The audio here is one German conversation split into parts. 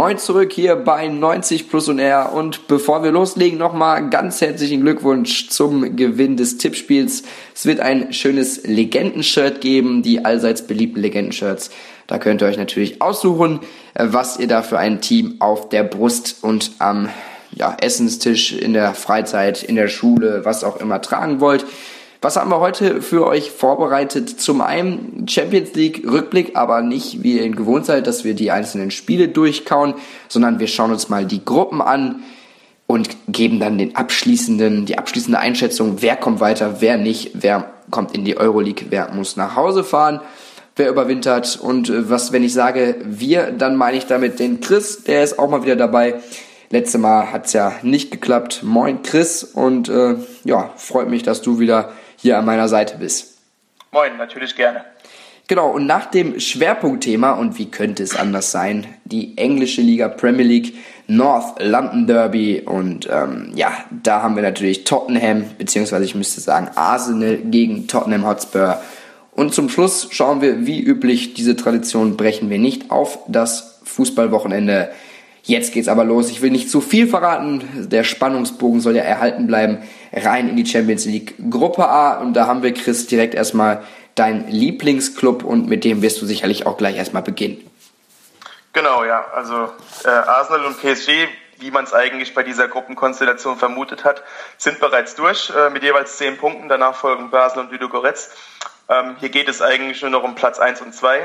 Moin zurück hier bei 90 Plus und R und bevor wir loslegen, nochmal ganz herzlichen Glückwunsch zum Gewinn des Tippspiels. Es wird ein schönes Legenden-Shirt geben, die allseits beliebten Legenden-Shirts. Da könnt ihr euch natürlich aussuchen, was ihr da für ein Team auf der Brust und am Essenstisch, in der Freizeit, in der Schule, was auch immer tragen wollt. Was haben wir heute für euch vorbereitet? Zum einen Champions League Rückblick, aber nicht wie ihr ihn gewohnt seid, dass wir die einzelnen Spiele durchkauen, sondern wir schauen uns mal die Gruppen an und geben dann die abschließende Einschätzung, wer kommt weiter, wer nicht, wer kommt in die Euroleague, wer muss nach Hause fahren, wer überwintert und wenn ich sage wir, dann meine ich damit den Chris, der ist auch mal wieder dabei. Letztes Mal hat es ja nicht geklappt. Moin Chris und freut mich, dass du wieder hier an meiner Seite bist. Moin, natürlich gerne. Genau, und nach dem Schwerpunktthema, und wie könnte es anders sein, die englische Liga Premier League, North London Derby und da haben wir natürlich Tottenham, beziehungsweise ich müsste sagen Arsenal gegen Tottenham Hotspur. Und zum Schluss schauen wir, wie üblich, diese Tradition brechen wir nicht, auf das Fußballwochenende. Jetzt geht's aber los. Ich will nicht zu viel verraten. Der Spannungsbogen soll ja erhalten bleiben. Rein in die Champions League Gruppe A. Und da haben wir, Chris, direkt erstmal deinen Lieblingsclub und mit dem wirst du sicherlich auch gleich erstmal beginnen. Genau, ja. Also Arsenal und PSG, wie man es eigentlich bei dieser Gruppenkonstellation vermutet hat, sind bereits durch mit jeweils 10 Punkten. Danach folgen Basel und Ludogorets. Hier geht es eigentlich nur noch um Platz 1 und 2.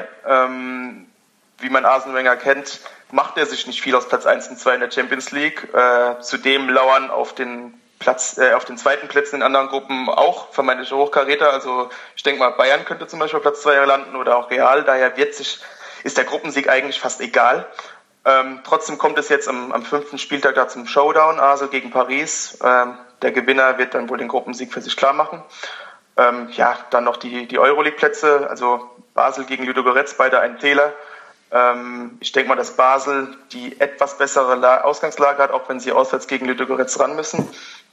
Wie man Arsene Wenger kennt, macht er sich nicht viel aus Platz 1 und 2 in der Champions League. Zudem lauern auf den zweiten Plätzen in anderen Gruppen auch vermeintliche Hochkaräter. Also ich denke mal, Bayern könnte zum Beispiel Platz 2 landen oder auch Real. Daher ist der Gruppensieg eigentlich fast egal. Trotzdem kommt es jetzt am 5. Spieltag da zum Showdown, Arsenal gegen Paris. Der Gewinner wird dann wohl den Gruppensieg für sich klar machen. Dann noch die Euroleague-Plätze, also Basel gegen Ludogorets, beide ein Fehler. Ich denke mal, dass Basel die etwas bessere Ausgangslage hat, auch wenn sie auswärts gegen Ludogorets ran müssen.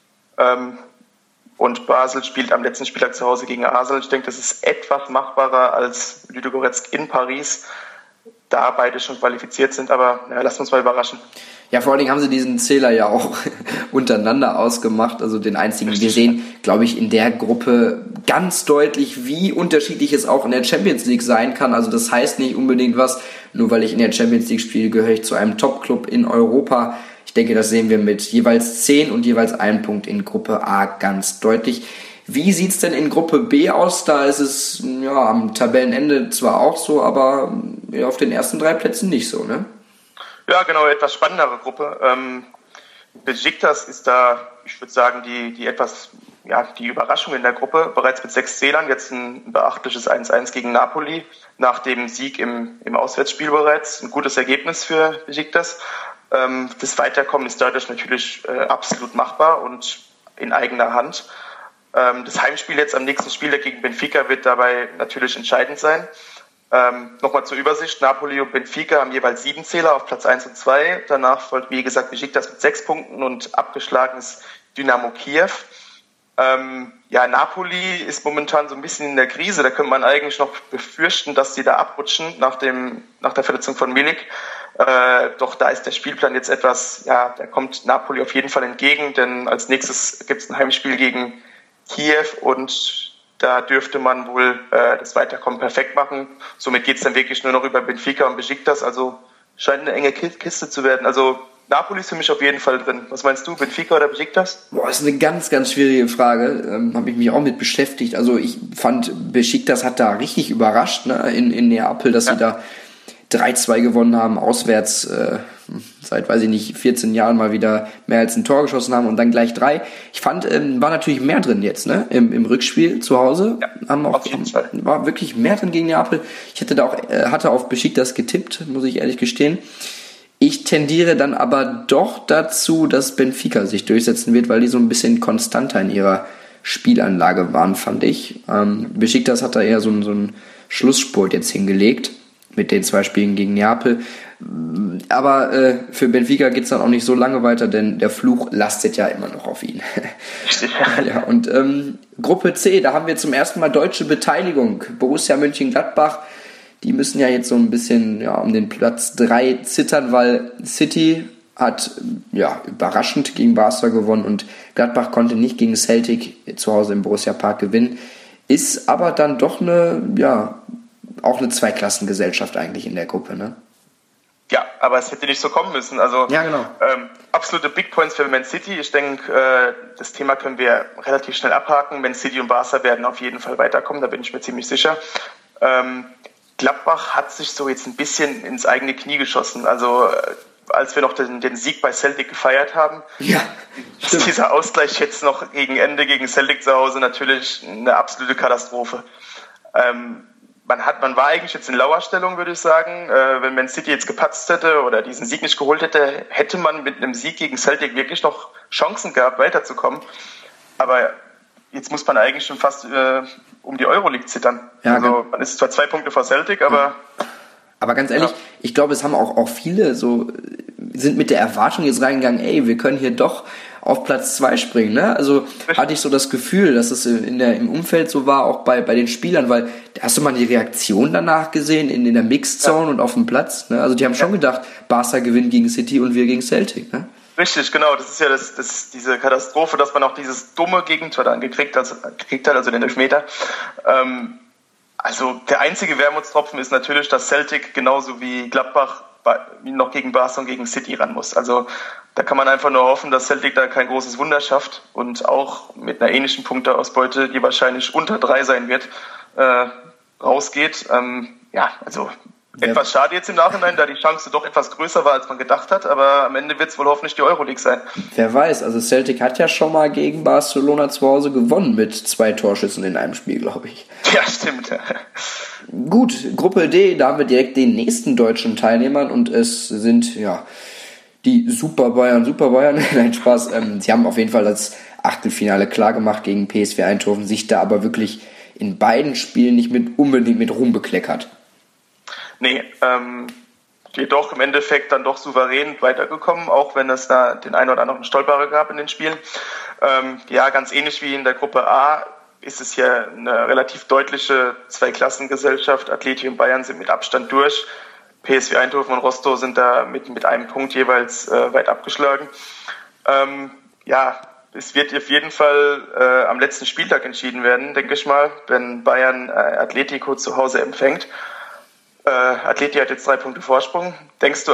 Und Basel spielt am letzten Spieltag zu Hause gegen Arsenal. Ich denke, das ist etwas machbarer als Ludogorets in Paris, da beide schon qualifiziert sind. Aber lasst uns mal überraschen. Ja, vor allen Dingen haben sie diesen Zähler ja auch untereinander ausgemacht, also den einzigen. Wir sehen, glaube ich, in der Gruppe ganz deutlich, wie unterschiedlich es auch in der Champions League sein kann. Also das heißt nicht unbedingt was, nur weil ich in der Champions League spiele, gehöre ich zu einem Top-Club in Europa. Ich denke, das sehen wir mit jeweils 10 und jeweils 1 Punkt in Gruppe A ganz deutlich. Wie sieht's denn in Gruppe B aus? Da ist es am Tabellenende zwar auch so, aber auf den ersten 3 Plätzen nicht so, ne? Ja, genau, etwas spannendere Gruppe. Besiktas ist da, ich würde sagen, die Überraschung in der Gruppe. Bereits mit 6 Zählern, jetzt ein beachtliches 1-1 gegen Napoli. Nach dem Sieg im Auswärtsspiel bereits. Ein gutes Ergebnis für Besiktas. Das Weiterkommen ist dadurch natürlich absolut machbar und in eigener Hand. Das Heimspiel jetzt am nächsten Spieltag gegen Benfica wird dabei natürlich entscheidend sein. Nochmal zur Übersicht. Napoli und Benfica haben jeweils 7 Zähler auf Platz 1 und 2. Danach folgt, wie gesagt, Besiktas mit 6 Punkten und abgeschlagenes Dynamo Kiew. Napoli ist momentan so ein bisschen in der Krise. Da könnte man eigentlich noch befürchten, dass die da abrutschen nach der Verletzung von Milik. Doch da ist der Spielplan jetzt etwas, da kommt Napoli auf jeden Fall entgegen, denn als nächstes gibt es ein Heimspiel gegen Kiew und da dürfte man wohl das Weiterkommen perfekt machen. Somit geht es dann wirklich nur noch über Benfica und Besiktas. Also scheint eine enge Kiste zu werden. Also Napoli ist für mich auf jeden Fall drin. Was meinst du, Benfica oder Besiktas? Das ist eine ganz, ganz schwierige Frage. Habe ich mich auch mit beschäftigt. Also ich fand, Besiktas hat da richtig überrascht, ne, in Neapel, dass sie da 3-2 gewonnen haben, auswärts seit, 14 Jahren mal wieder mehr als ein Tor geschossen haben und dann gleich 3. Ich fand, war natürlich mehr drin jetzt, ne? Im Rückspiel zu Hause. Ja, war wirklich mehr drin gegen Neapel. Ich hatte auf Besiktas getippt, muss ich ehrlich gestehen. Ich tendiere dann aber doch dazu, dass Benfica sich durchsetzen wird, weil die so ein bisschen konstanter in ihrer Spielanlage waren, fand ich. Besiktas hat da eher so einen Schlussspurt jetzt hingelegt mit den 2 Spielen gegen Neapel. Aber für Benfica geht es dann auch nicht so lange weiter, denn der Fluch lastet ja immer noch auf ihn. Ja, und Gruppe C, da haben wir zum ersten Mal deutsche Beteiligung. Borussia Mönchengladbach, Die müssen ja jetzt so ein bisschen um den Platz 3 zittern, weil City hat überraschend gegen Barca gewonnen und Gladbach konnte nicht gegen Celtic zu Hause im Borussia Park gewinnen. Ist aber dann doch auch eine Zweiklassengesellschaft eigentlich in der Gruppe, ne? Ja, aber es hätte nicht so kommen müssen. Also ja, genau. Absolute Big Points für Man City. Ich denke, das Thema können wir relativ schnell abhaken. Man City und Barca werden auf jeden Fall weiterkommen, da bin ich mir ziemlich sicher. Gladbach hat sich so jetzt ein bisschen ins eigene Knie geschossen. Also als wir noch den Sieg bei Celtic gefeiert haben, ist dieser Ausgleich jetzt noch gegen Ende gegen Celtic zu Hause natürlich eine absolute Katastrophe. Man war eigentlich jetzt in Lauerstellung, würde ich sagen. Wenn Man City jetzt gepatzt hätte oder diesen Sieg nicht geholt hätte, hätte man mit einem Sieg gegen Celtic wirklich noch Chancen gehabt, weiterzukommen. Aber jetzt muss man eigentlich schon fast um die Euroleague zittern. Ja, also man ist zwar 2 Punkte vor Celtic, aber... Aber ganz ehrlich, ich glaube, es haben auch viele sind mit der Erwartung jetzt reingegangen, wir können hier doch auf Platz 2 springen, ne? Also hatte ich so das Gefühl, dass es im Umfeld so war, auch bei den Spielern, weil hast du mal die Reaktion danach gesehen in der Mixed Zone und auf dem Platz, ne? Also die haben schon gedacht, Barca gewinnt gegen City und wir gegen Celtic, ne? Richtig, genau. Das ist ja diese Katastrophe, dass man auch dieses dumme Gegentor dann gekriegt hat, also den Elfmeter. Also der einzige Wermutstropfen ist natürlich, dass Celtic genauso wie Gladbach noch gegen Barca und gegen City ran muss. Also da kann man einfach nur hoffen, dass Celtic da kein großes Wunder schafft und auch mit einer ähnlichen Punkteausbeute, die wahrscheinlich unter 3 sein wird, rausgeht. Also etwas schade jetzt im Nachhinein, da die Chance doch etwas größer war, als man gedacht hat, aber am Ende wird es wohl hoffentlich die Euroleague sein. Wer weiß, also Celtic hat ja schon mal gegen Barcelona zu Hause gewonnen mit 2 Torschüssen in einem Spiel, glaube ich. Ja, stimmt. Gut, Gruppe D, da haben wir direkt den nächsten deutschen Teilnehmern und es sind die Super Bayern, nein, Spaß, sie haben auf jeden Fall das Achtelfinale klar gemacht gegen PSV Eindhoven, sich da aber wirklich in beiden Spielen nicht unbedingt mit Ruhm bekleckert. Nee, jedoch im Endeffekt dann doch souverän weitergekommen, auch wenn es da den einen oder anderen Stolperer gab in den Spielen. Ganz ähnlich wie in der Gruppe A ist es hier eine relativ deutliche Zweiklassengesellschaft. Atleti und Bayern sind mit Abstand durch. PSV Eindhoven und Rostow sind da mit einem Punkt jeweils weit abgeschlagen. Es wird auf jeden Fall am letzten Spieltag entschieden werden, denke ich mal, wenn Bayern Atletico zu Hause empfängt. Atleti hat jetzt 3 Punkte Vorsprung. Denkst du,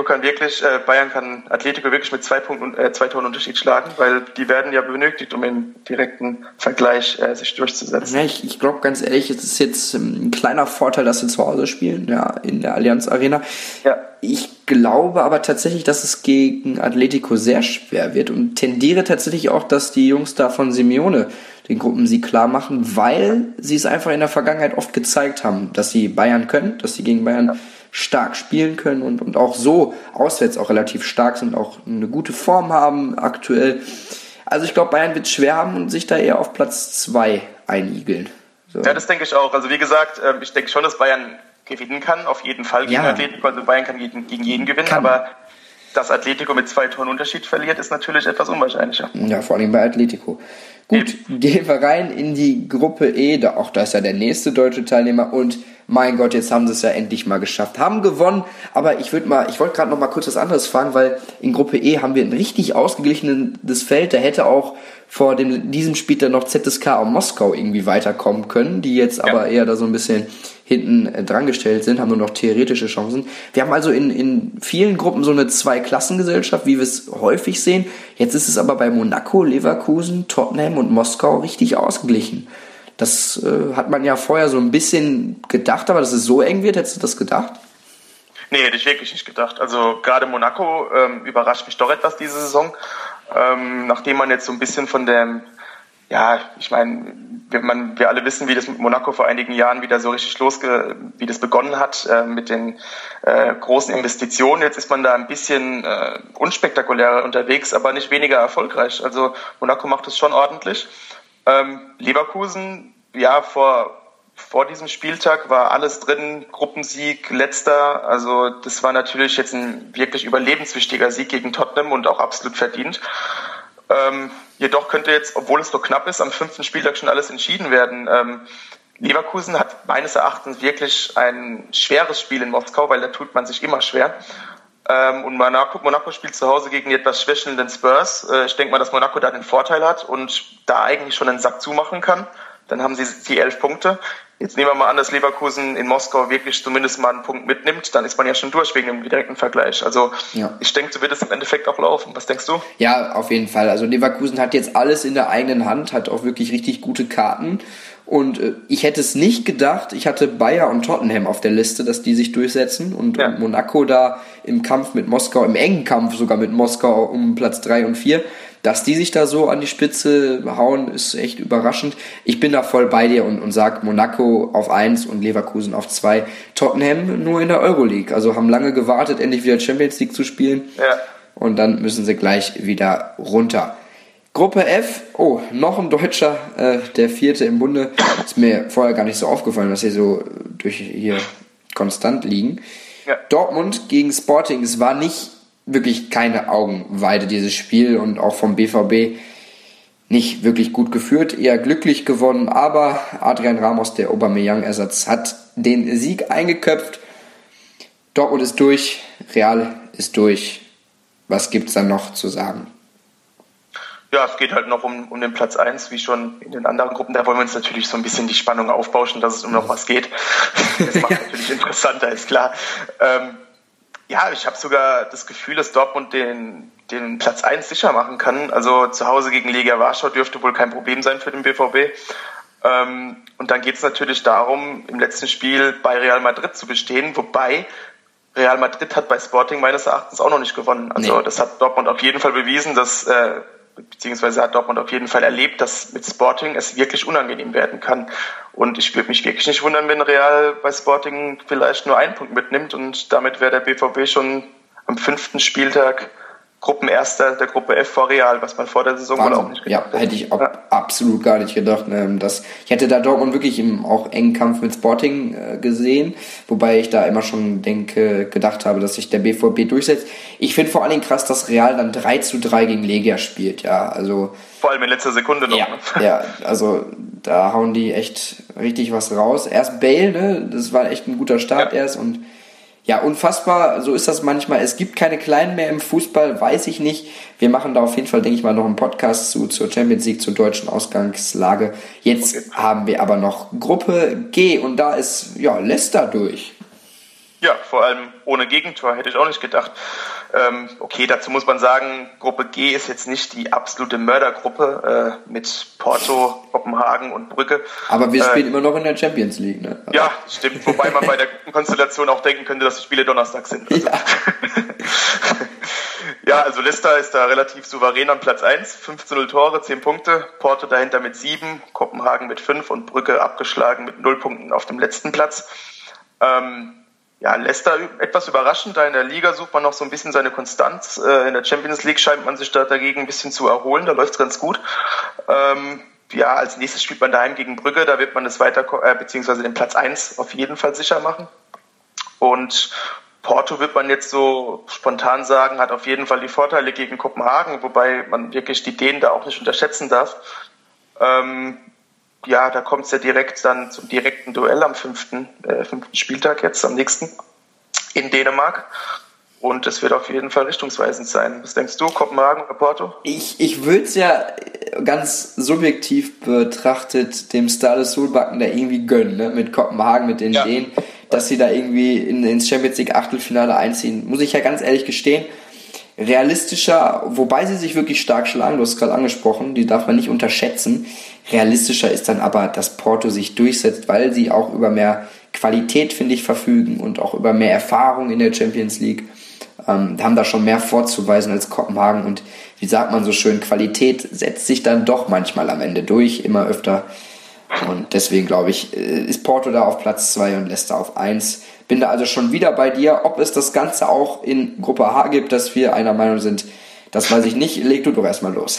Bayern kann Atletico wirklich mit 2 Toren Unterschied schlagen? Weil die werden ja benötigt, um im direkten Vergleich sich durchzusetzen. Ja, ich glaube ganz ehrlich, es ist jetzt ein kleiner Vorteil, dass sie zu Hause spielen, in der Allianz Arena. Ja. Ich glaube aber tatsächlich, dass es gegen Atletico sehr schwer wird und tendiere tatsächlich auch, dass die Jungs da von Simeone den Gruppensieg klar machen, weil sie es einfach in der Vergangenheit oft gezeigt haben, dass sie Bayern können, dass sie gegen Bayern stark spielen können und auch so auswärts auch relativ stark sind, auch eine gute Form haben aktuell. Also ich glaube, Bayern wird es schwer haben und sich da eher auf Platz 2 einigeln. So. Ja, das denke ich auch. Also wie gesagt, ich denke schon, dass Bayern gewinnen kann, auf jeden Fall gegen Atletico. Also Bayern kann gegen jeden gewinnen, aber dass Atletico mit 2 Toren Unterschied verliert, ist natürlich etwas unwahrscheinlicher. Ja, vor allem bei Atletico. Gut, gehen wir rein in die Gruppe E. Da ist ja der nächste deutsche Teilnehmer und mein Gott, jetzt haben sie es ja endlich mal geschafft. Haben gewonnen, aber ich wollte gerade noch mal kurz was anderes fragen, weil in Gruppe E haben wir ein richtig ausgeglichenes Feld. Da hätte auch vor diesem Spiel dann noch ZSKA und Moskau irgendwie weiterkommen können, die jetzt aber eher da so ein bisschen hinten dran gestellt sind, haben nur noch theoretische Chancen. Wir haben also in vielen Gruppen so eine Zweiklassengesellschaft, wie wir es häufig sehen. Jetzt ist es aber bei Monaco, Leverkusen, Tottenham und Moskau richtig ausgeglichen. Das hat man ja vorher so ein bisschen gedacht, aber dass es so eng wird, hättest du das gedacht? Nee, hätte ich wirklich nicht gedacht. Also gerade Monaco überrascht mich doch etwas diese Saison. Nachdem man jetzt so ein bisschen von dem, ich meine, wir alle wissen, wie das mit Monaco vor einigen Jahren wieder so richtig wie das begonnen hat mit den großen Investitionen. Jetzt ist man da ein bisschen unspektakulärer unterwegs, aber nicht weniger erfolgreich. Also Monaco macht es schon ordentlich. Leverkusen, vor diesem Spieltag war alles drin, Gruppensieg, letzter, also das war natürlich jetzt ein wirklich überlebenswichtiger Sieg gegen Tottenham und auch absolut verdient. Jedoch könnte jetzt, obwohl es so knapp ist, am 5. Spieltag schon alles entschieden werden. Leverkusen hat meines Erachtens wirklich ein schweres Spiel in Moskau, weil da tut man sich immer schwer. Und Monaco spielt zu Hause gegen die etwas schwächelnden Spurs. Ich denke mal, dass Monaco da den Vorteil hat und da eigentlich schon einen Sack zumachen kann. Dann haben sie die 11 Punkte. Jetzt nehmen wir mal an, dass Leverkusen in Moskau wirklich zumindest mal einen Punkt mitnimmt. Dann ist man ja schon durch wegen dem direkten Vergleich. Also Ich denke, so wird es im Endeffekt auch laufen. Was denkst du? Ja, auf jeden Fall. Also Leverkusen hat jetzt alles in der eigenen Hand, hat auch wirklich richtig gute Karten. Und ich hätte es nicht gedacht, ich hatte Bayer und Tottenham auf der Liste, dass die sich durchsetzen und Monaco da im Kampf mit Moskau, im engen Kampf sogar mit Moskau um Platz 3 und 4, dass die sich da so an die Spitze hauen, ist echt überraschend. Ich bin da voll bei dir und sag Monaco auf 1 und Leverkusen auf 2. Tottenham nur in der Euroleague, also haben lange gewartet, endlich wieder Champions League zu spielen. Ja. Und dann müssen sie gleich wieder runter. Gruppe F, noch ein Deutscher, der 4. im Bunde. Ist mir vorher gar nicht so aufgefallen, dass sie so durch hier konstant liegen. Ja. Dortmund gegen Sporting, es war nicht wirklich keine Augenweide, dieses Spiel, und auch vom BVB nicht wirklich gut geführt, eher glücklich gewonnen, aber Adrian Ramos, der Aubameyang-Ersatz, hat den Sieg eingeköpft. Dortmund ist durch, Real ist durch. Was gibt's dann noch zu sagen? Ja, es geht halt noch um den Platz 1, wie schon in den anderen Gruppen. Da wollen wir uns natürlich so ein bisschen die Spannung aufbauschen, dass es um noch was geht. Das macht natürlich interessanter, ist klar. Ich habe sogar das Gefühl, dass Dortmund den Platz 1 sicher machen kann. Also zu Hause gegen Legia Warschau dürfte wohl kein Problem sein für den BVB. Und dann geht es natürlich darum, im letzten Spiel bei Real Madrid zu bestehen, wobei Real Madrid hat bei Sporting meines Erachtens auch noch nicht gewonnen. Also Das hat Dortmund auf jeden Fall bewiesen, beziehungsweise hat Dortmund auf jeden Fall erlebt, dass mit Sporting es wirklich unangenehm werden kann. Und ich würde mich wirklich nicht wundern, wenn Real bei Sporting vielleicht nur einen Punkt mitnimmt und damit wäre der BVB schon am 5. Spieltag Gruppenerster der Gruppe F vor Real, was man vor der Saison wohl auch nicht gedacht hätte. Ja, hätte ich auch absolut gar nicht gedacht. Ich hätte da Dortmund wirklich im auch engen Kampf mit Sporting gesehen, wobei ich da immer schon gedacht habe, dass sich der BVB durchsetzt. Ich finde vor allen Dingen krass, dass Real dann 3:3 gegen Legia spielt. Ja, also vor allem in letzter Sekunde noch. Ja, also da hauen die echt richtig was raus. Erst Bale, das war echt ein guter Start erst und ja, unfassbar, so ist das manchmal. Es gibt keine Kleinen mehr im Fußball, weiß ich nicht. Wir machen da auf jeden Fall, denke ich mal, noch einen Podcast zur Champions League, zur deutschen Ausgangslage. Jetzt haben wir aber noch Gruppe G und da ist Leicester durch. Ja, vor allem ohne Gegentor, hätte ich auch nicht gedacht. Dazu muss man sagen, Gruppe G ist jetzt nicht die absolute Mördergruppe mit Porto, Kopenhagen und Brügge. Aber wir spielen immer noch in der Champions League, ne? Also. Ja, stimmt. Wobei man bei der Konstellation auch denken könnte, dass die Spiele Donnerstag sind. Also. Also Leicester ist da relativ souverän an Platz 1. 15-0 Tore, 10 Punkte. Porto dahinter mit 7, Kopenhagen mit 5 und Brügge abgeschlagen mit 0 Punkten auf dem letzten Platz. Leicester etwas überraschend, da in der Liga sucht man noch so ein bisschen seine Konstanz. In der Champions League scheint man sich da dagegen ein bisschen zu erholen, da läuft es ganz gut. Als nächstes spielt man daheim gegen Brügge, da wird man das beziehungsweise den Platz 1 auf jeden Fall sicher machen. Und Porto wird man jetzt so spontan sagen, hat auf jeden Fall die Vorteile gegen Kopenhagen, wobei man wirklich die Dänen da auch nicht unterschätzen darf. Da kommt es ja direkt dann zum direkten Duell am 5. Spieltag jetzt, am nächsten, in Dänemark. Und es wird auf jeden Fall richtungsweisend sein. Was denkst du, Kopenhagen oder Porto? Ich würde es ja ganz subjektiv betrachtet dem Stade Solbakken da irgendwie gönnen, ne? Mit Kopenhagen, mit den Dänen, dass sie da irgendwie ins Champions League Achtelfinale einziehen. Muss ich ja ganz ehrlich gestehen. Realistischer, wobei sie sich wirklich stark schlagen, du hast es gerade angesprochen, die darf man nicht unterschätzen. Realistischer ist dann aber, dass Porto sich durchsetzt, weil sie auch über mehr Qualität, finde ich, verfügen und auch über mehr Erfahrung in der Champions League. Haben da schon mehr vorzuweisen als Kopenhagen und wie sagt man so schön, Qualität setzt sich dann doch manchmal am Ende durch, immer öfter. Und deswegen glaube ich, ist Porto da auf Platz 2 und Leicester auf 1. Bin da also schon wieder bei dir. Ob es das Ganze auch in Gruppe H gibt, dass wir einer Meinung sind, das weiß ich nicht. Leg du doch erstmal los.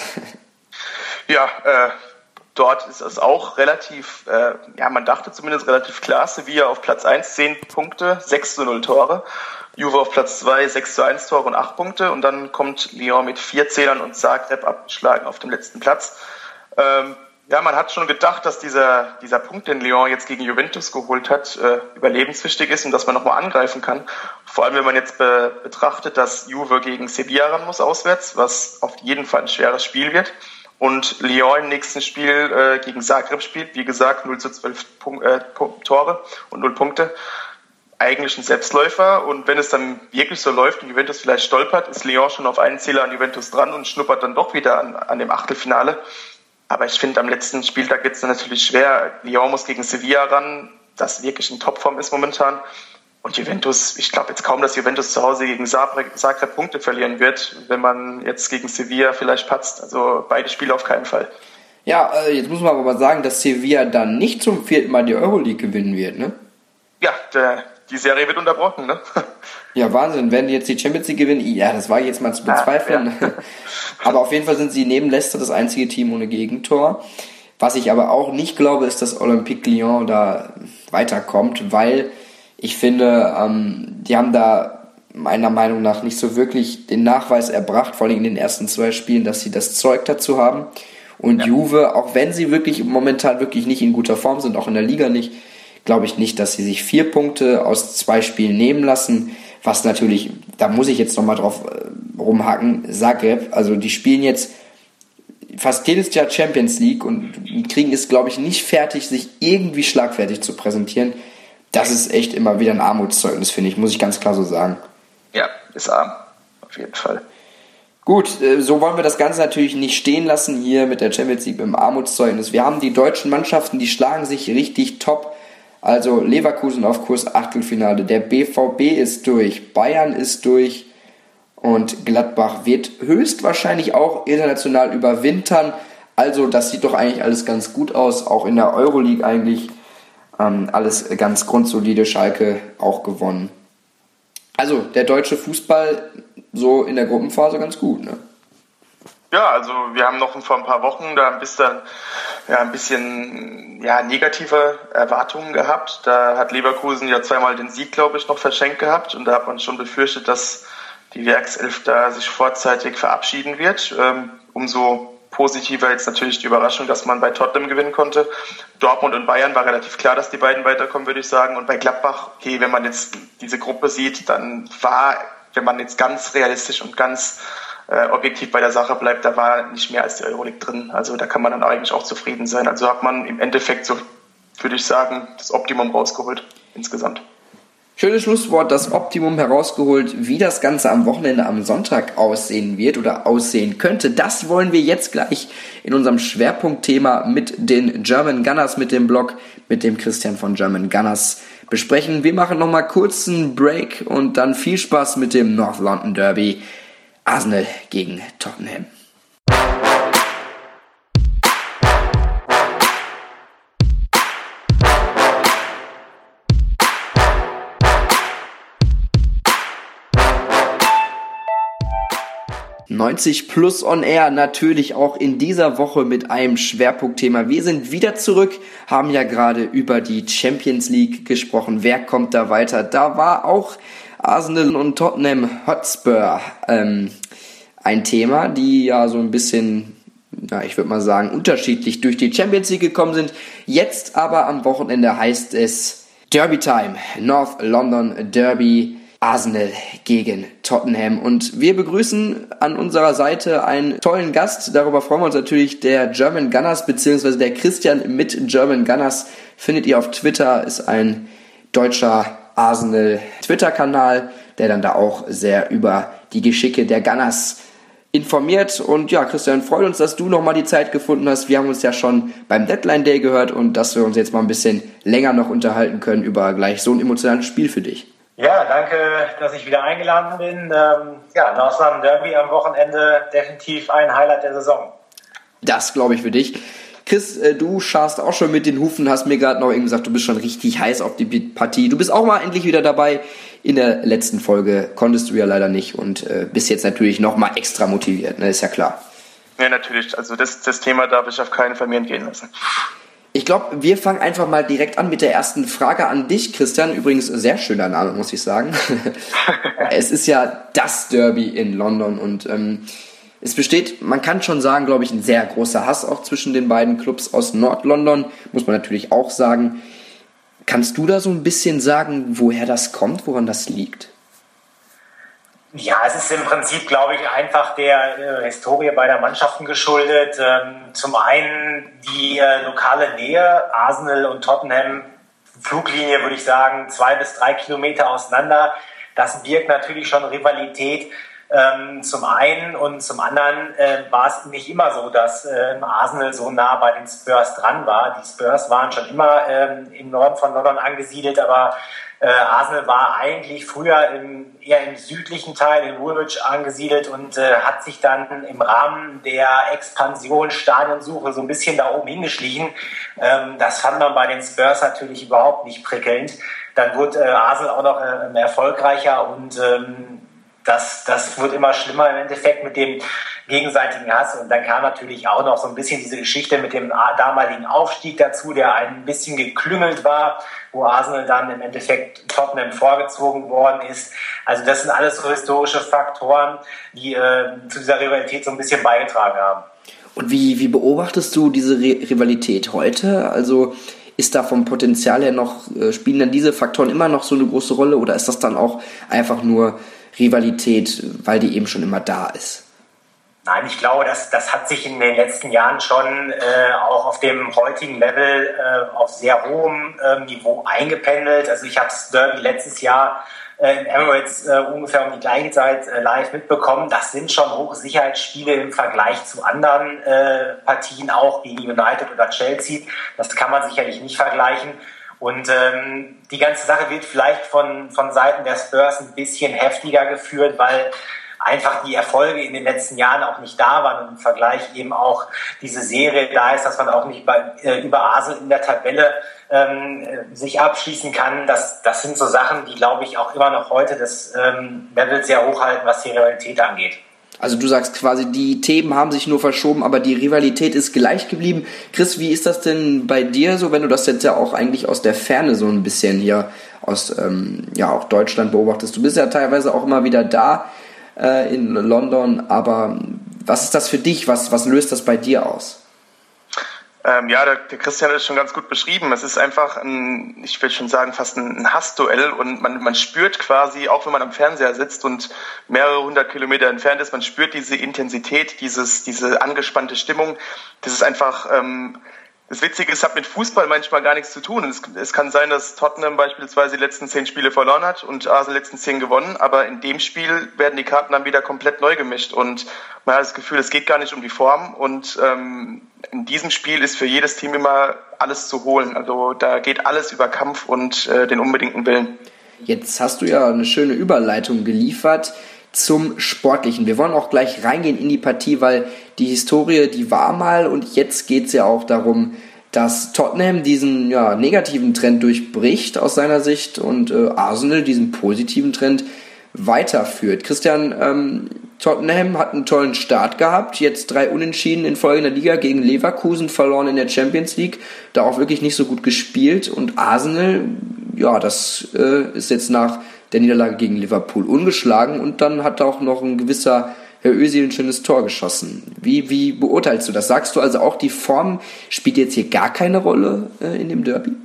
Dort ist es auch relativ, man dachte zumindest relativ klar. Sevilla auf Platz 1, 10 Punkte, 6:0 Tore. Juve auf Platz 2, 6:1 Tore und 8 Punkte. Und dann kommt Lyon mit 4 Zählern und Zagreb abgeschlagen auf dem letzten Platz. Ja, man hat schon gedacht, dass dieser Punkt, den Lyon jetzt gegen Juventus geholt hat, überlebenswichtig ist und dass man nochmal angreifen kann. Vor allem, wenn man jetzt betrachtet, dass Juve gegen Sevilla ran muss auswärts, was auf jeden Fall ein schweres Spiel wird. Und Lyon im nächsten Spiel gegen Zagreb spielt, wie gesagt, 0-12 Tore und 0 Punkte. Eigentlich ein Selbstläufer. Und wenn es dann wirklich so läuft und Juventus vielleicht stolpert, ist Lyon schon auf einen Zähler an Juventus dran und schnuppert dann doch wieder an dem Achtelfinale. Aber ich finde, am letzten Spieltag wird es natürlich schwer. Lyon muss gegen Sevilla ran, das wirklich in Topform ist momentan. Und Juventus, ich glaube jetzt kaum, dass Juventus zu Hause gegen Zagreb Punkte verlieren wird, wenn man jetzt gegen Sevilla vielleicht patzt. Also beide Spiele auf keinen Fall. Ja, jetzt muss man aber mal sagen, dass Sevilla dann nicht zum 4. Mal die Euroleague gewinnen wird, ne? Ja, die Serie wird unterbrochen, ne? Ja, Wahnsinn. Werden die jetzt die Champions League gewinnen? Ja, das war jetzt mal zu bezweifeln. Ja. Aber auf jeden Fall sind sie neben Leicester das einzige Team ohne Gegentor. Was ich aber auch nicht glaube, ist, dass Olympique Lyon da weiterkommt, weil ich finde, die haben da meiner Meinung nach nicht so wirklich den Nachweis erbracht, vor allem in den ersten 2 Spielen, dass sie das Zeug dazu haben. Und ja. Juve, auch wenn sie wirklich momentan wirklich nicht in guter Form sind, auch in der Liga nicht, glaube ich nicht, dass sie sich 4 Punkte aus 2 Spielen nehmen lassen. Was natürlich, da muss ich jetzt nochmal drauf rumhacken, Zagreb, also die spielen jetzt fast jedes Jahr Champions League und kriegen es, glaube ich, nicht fertig, sich irgendwie schlagfertig zu präsentieren. Das ist echt immer wieder ein Armutszeugnis, finde ich, muss ich ganz klar so sagen. Ja, ist arm, auf jeden Fall. Gut, so wollen wir das Ganze natürlich nicht stehen lassen hier mit der Champions League im Armutszeugnis. Wir haben die deutschen Mannschaften, die schlagen sich richtig top. Also Leverkusen auf Kurs Achtelfinale, der BVB ist durch, Bayern ist durch und Gladbach wird höchstwahrscheinlich auch international überwintern. Also das sieht doch eigentlich alles ganz gut aus, auch in der Euroleague eigentlich alles ganz grundsolide, Schalke auch gewonnen. Also der deutsche Fußball so in der Gruppenphase ganz gut, ne? Ja, also wir haben noch vor ein paar Wochen da ein bisschen negative Erwartungen gehabt. Da hat Leverkusen ja 2-mal den Sieg, glaube ich, noch verschenkt gehabt. Und da hat man schon befürchtet, dass die Werkself da sich vorzeitig verabschieden wird. Umso positiver jetzt natürlich die Überraschung, dass man bei Tottenham gewinnen konnte. Dortmund und Bayern war relativ klar, dass die beiden weiterkommen, würde ich sagen. Und bei Gladbach, okay, wenn man jetzt diese Gruppe sieht, dann wenn man jetzt ganz realistisch und ganz objektiv bei der Sache bleibt, da war nicht mehr als die Euroleague drin. Also da kann man dann eigentlich auch zufrieden sein. Also hat man im Endeffekt, so würde ich sagen, das Optimum rausgeholt insgesamt. Schönes Schlusswort, das Optimum herausgeholt. Wie das Ganze am Wochenende am Sonntag aussehen wird oder aussehen könnte, das wollen wir jetzt gleich in unserem Schwerpunktthema mit den German Gunners, mit dem Blog, mit dem Christian von German Gunners besprechen. Wir machen nochmal kurz einen Break und dann viel Spaß mit dem North London Derby. Arsenal gegen Tottenham. »90 Plus on Air«, natürlich auch in dieser Woche mit einem Schwerpunktthema. Wir sind wieder zurück, haben ja gerade über die Champions League gesprochen. Wer kommt da weiter? Da war auch Arsenal und Tottenham Hotspur ein Thema, die ja so ein bisschen, ich würde mal sagen, unterschiedlich durch die Champions League gekommen sind. Jetzt aber am Wochenende heißt es Derby Time, North London Derby, Arsenal gegen Tottenham. Und wir begrüßen an unserer Seite einen tollen Gast. Darüber freuen wir uns natürlich, der German Gunners, beziehungsweise der Christian mit German Gunners. Findet ihr auf Twitter, ist ein deutscher Arsenal-Twitter-Kanal, der dann da auch sehr über die Geschicke der Gunners informiert. Und ja, Christian, freut uns, dass du nochmal die Zeit gefunden hast. Wir haben uns ja schon beim Deadline Day gehört und dass wir uns jetzt mal ein bisschen länger noch unterhalten können über gleich so ein emotionales Spiel für dich. Ja, danke, dass ich wieder eingeladen bin. North London Derby am Wochenende, definitiv ein Highlight der Saison. Das glaube ich für dich. Chris, du scharst auch schon mit den Hufen, hast mir gerade noch eben gesagt, du bist schon richtig heiß auf die Partie. Du bist auch mal endlich wieder dabei. In der letzten Folge konntest du ja leider nicht und bist jetzt natürlich noch mal extra motiviert, ne? Ist ja klar. Ja, natürlich. Also das Thema darf ich auf keinen Fall mehr entgehen lassen. Ich glaube, wir fangen einfach mal direkt an mit der ersten Frage an dich, Christian. Übrigens, sehr schöner Name, muss ich sagen. Es ist ja das Derby in London und Es besteht, man kann schon sagen, glaube ich, ein sehr großer Hass auch zwischen den beiden Clubs aus Nord-London, muss man natürlich auch sagen. Kannst du da so ein bisschen sagen, woher das kommt, woran das liegt? Ja, es ist im Prinzip, glaube ich, einfach der Historie beider Mannschaften geschuldet. Zum einen die lokale Nähe, Arsenal und Tottenham, Fluglinie würde ich sagen, 2 bis 3 Kilometer auseinander. Das birgt natürlich schon Rivalität. Zum einen und zum anderen war es nicht immer so, dass Arsenal so nah bei den Spurs dran war. Die Spurs waren schon immer im Norden von London angesiedelt, aber Arsenal war eigentlich früher eher im südlichen Teil in Woolwich angesiedelt und hat sich dann im Rahmen der Expansion, Stadionsuche so ein bisschen da oben hingeschlichen. Das fand man bei den Spurs natürlich überhaupt nicht prickelnd. Dann wurde Arsenal auch noch erfolgreicher und das wird immer schlimmer im Endeffekt mit dem gegenseitigen Hass. Und dann kam natürlich auch noch so ein bisschen diese Geschichte mit dem damaligen Aufstieg dazu, der ein bisschen geklüngelt war, wo Arsenal dann im Endeffekt Tottenham vorgezogen worden ist. Also das sind alles so historische Faktoren, die zu dieser Rivalität so ein bisschen beigetragen haben. Und wie beobachtest du diese Rivalität heute? Also ist da vom Potenzial her noch, spielen dann diese Faktoren immer noch so eine große Rolle oder ist das dann auch einfach nur Rivalität, weil die eben schon immer da ist? Nein, ich glaube, das hat sich in den letzten Jahren schon auch auf dem heutigen Level auf sehr hohem Niveau eingependelt. Also ich habe das Derby letztes Jahr in Emirates ungefähr um die gleiche Zeit live mitbekommen. Das sind schon Hochsicherheitsspiele im Vergleich zu anderen Partien, auch gegen United oder Chelsea. Das kann man sicherlich nicht vergleichen. Und die ganze Sache wird vielleicht von Seiten der Spurs ein bisschen heftiger geführt, weil einfach die Erfolge in den letzten Jahren auch nicht da waren und im Vergleich eben auch diese Serie da ist, dass man auch nicht über Arsenal in der Tabelle sich abschließen kann. Das sind so Sachen, die, glaube ich, auch immer noch heute das Level sehr hochhalten, was die Realität angeht. Also du sagst quasi, die Themen haben sich nur verschoben, aber die Rivalität ist gleich geblieben. Chris, wie ist das denn bei dir so, wenn du das jetzt ja auch eigentlich aus der Ferne so ein bisschen hier aus auch Deutschland beobachtest? Du bist ja teilweise auch immer wieder da in London, aber was ist das für dich? Was löst das bei dir aus? Der Christian hat es schon ganz gut beschrieben. Es ist einfach ich will schon sagen, fast ein Hassduell und man spürt quasi, auch wenn man am Fernseher sitzt und mehrere 100 Kilometer entfernt ist, man spürt diese Intensität, diese angespannte Stimmung. Das ist einfach, das Witzige ist, es hat mit Fußball manchmal gar nichts zu tun. Es kann sein, dass Tottenham beispielsweise die letzten 10 Spiele verloren hat und Arsenal die letzten 10 gewonnen, aber in dem Spiel werden die Karten dann wieder komplett neu gemischt und man hat das Gefühl, es geht gar nicht um die Form und in diesem Spiel ist für jedes Team immer alles zu holen. Also da geht alles über Kampf und den unbedingten Willen. Jetzt hast du ja eine schöne Überleitung geliefert zum Sportlichen. Wir wollen auch gleich reingehen in die Partie, weil die Historie, die war mal und jetzt geht es ja auch darum, dass Tottenham diesen negativen Trend durchbricht aus seiner Sicht und Arsenal diesen positiven Trend weiterführt. Christian, Tottenham hat einen tollen Start gehabt, jetzt 3 Unentschieden in Folge in der Liga, gegen Leverkusen verloren in der Champions League, da auch wirklich nicht so gut gespielt und Arsenal, das ist jetzt nach der Niederlage gegen Liverpool ungeschlagen und dann hat auch noch ein gewisser Herr Özil ein schönes Tor geschossen. Wie beurteilst du das? Sagst du also auch, die Form spielt jetzt hier gar keine Rolle in dem Derby?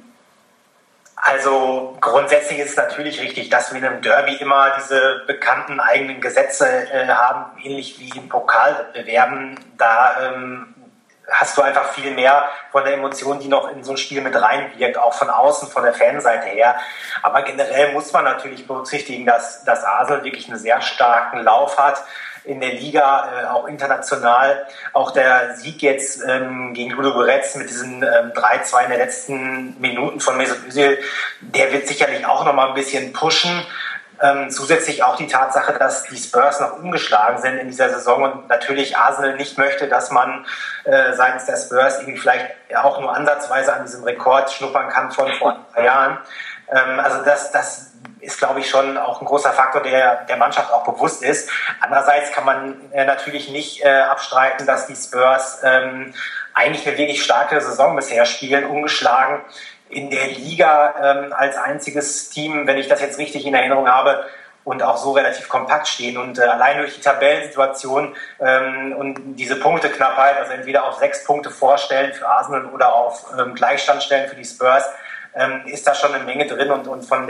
Also grundsätzlich ist es natürlich richtig, dass wir in einem Derby immer diese bekannten eigenen Gesetze haben, ähnlich wie im Pokalwettbewerben. Da hast du einfach viel mehr von der Emotion, die noch in so ein Spiel mit reinwirkt, auch von außen, von der Fanseite her. Aber generell muss man natürlich berücksichtigen, dass Arsenal wirklich einen sehr starken Lauf hat in der Liga, auch international. Auch der Sieg jetzt gegen Ludogorets mit diesen 3-2 in den letzten Minuten von Mesut Özil, der wird sicherlich auch noch mal ein bisschen pushen. Zusätzlich auch die Tatsache, dass die Spurs noch ungeschlagen sind in dieser Saison und natürlich Arsenal nicht möchte, dass man seitens der Spurs irgendwie vielleicht auch nur ansatzweise an diesem Rekord schnuppern kann von vor 3 Jahren. Also das ist, glaube ich, schon auch ein großer Faktor, der Mannschaft auch bewusst ist. Andererseits kann man natürlich nicht abstreiten, dass die Spurs eigentlich eine wirklich starke Saison bisher spielen, ungeschlagen in der Liga als einziges Team, wenn ich das jetzt richtig in Erinnerung habe, und auch so relativ kompakt stehen. Und allein durch die Tabellensituation und diese Punkteknappheit, also entweder auf 6 Punkte vorstellen für Arsenal oder auf Gleichstand stellen für die Spurs, ist da schon eine Menge drin. Und von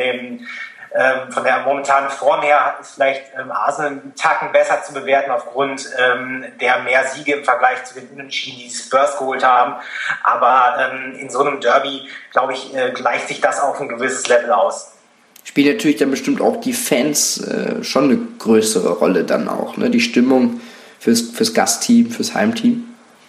der momentanen Form her ist vielleicht Arsenal einen Tacken besser zu bewerten aufgrund der mehr Siege im Vergleich zu den Unentschieden, die Spurs geholt haben. Aber in so einem Derby, glaube ich, gleicht sich das auf ein gewisses Level aus. Spielt natürlich dann bestimmt auch die Fans schon eine größere Rolle dann auch, ne? Die Stimmung fürs Gastteam, fürs Heimteam.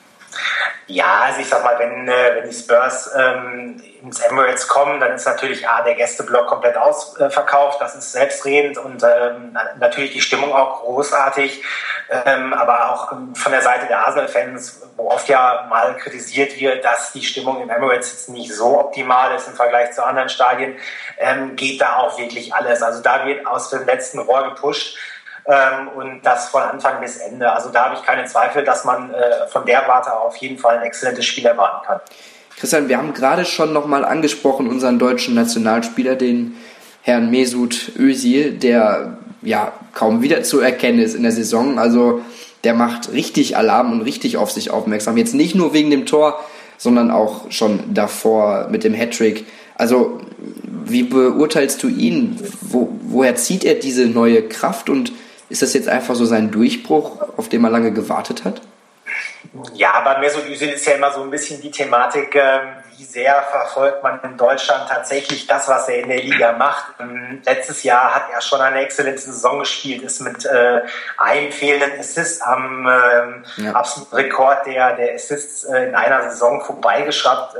Ja, also ich sag mal, wenn die Spurs ins Emirates kommen, dann ist natürlich der Gästeblock komplett ausverkauft, das ist selbstredend und natürlich die Stimmung auch großartig, aber auch von der Seite der Arsenal-Fans, wo oft ja mal kritisiert wird, dass die Stimmung im Emirates jetzt nicht so optimal ist im Vergleich zu anderen Stadien, geht da auch wirklich alles. Also da wird aus dem letzten Rohr gepusht. Und das von Anfang bis Ende. Also da habe ich keine Zweifel, dass man von der Warte auf jeden Fall ein exzellentes Spiel erwarten kann. Christian, wir haben gerade schon nochmal angesprochen, unseren deutschen Nationalspieler, den Herrn Mesut Özil, der ja kaum wiederzuerkennen ist in der Saison. Also der macht richtig Alarm und richtig auf sich aufmerksam. Jetzt nicht nur wegen dem Tor, sondern auch schon davor mit dem Hattrick. Also wie beurteilst du ihn? Woher zieht er diese neue Kraft und ist das jetzt einfach so sein Durchbruch, auf den man lange gewartet hat? Ja, bei Mesut Özil ist ja immer so ein bisschen die Thematik, wie sehr verfolgt man in Deutschland tatsächlich das, was er in der Liga macht. Letztes Jahr hat er schon eine exzellente Saison gespielt, ist mit einem fehlenden Assist am absoluten Rekord der Assists in einer Saison vorbeigeschraubt.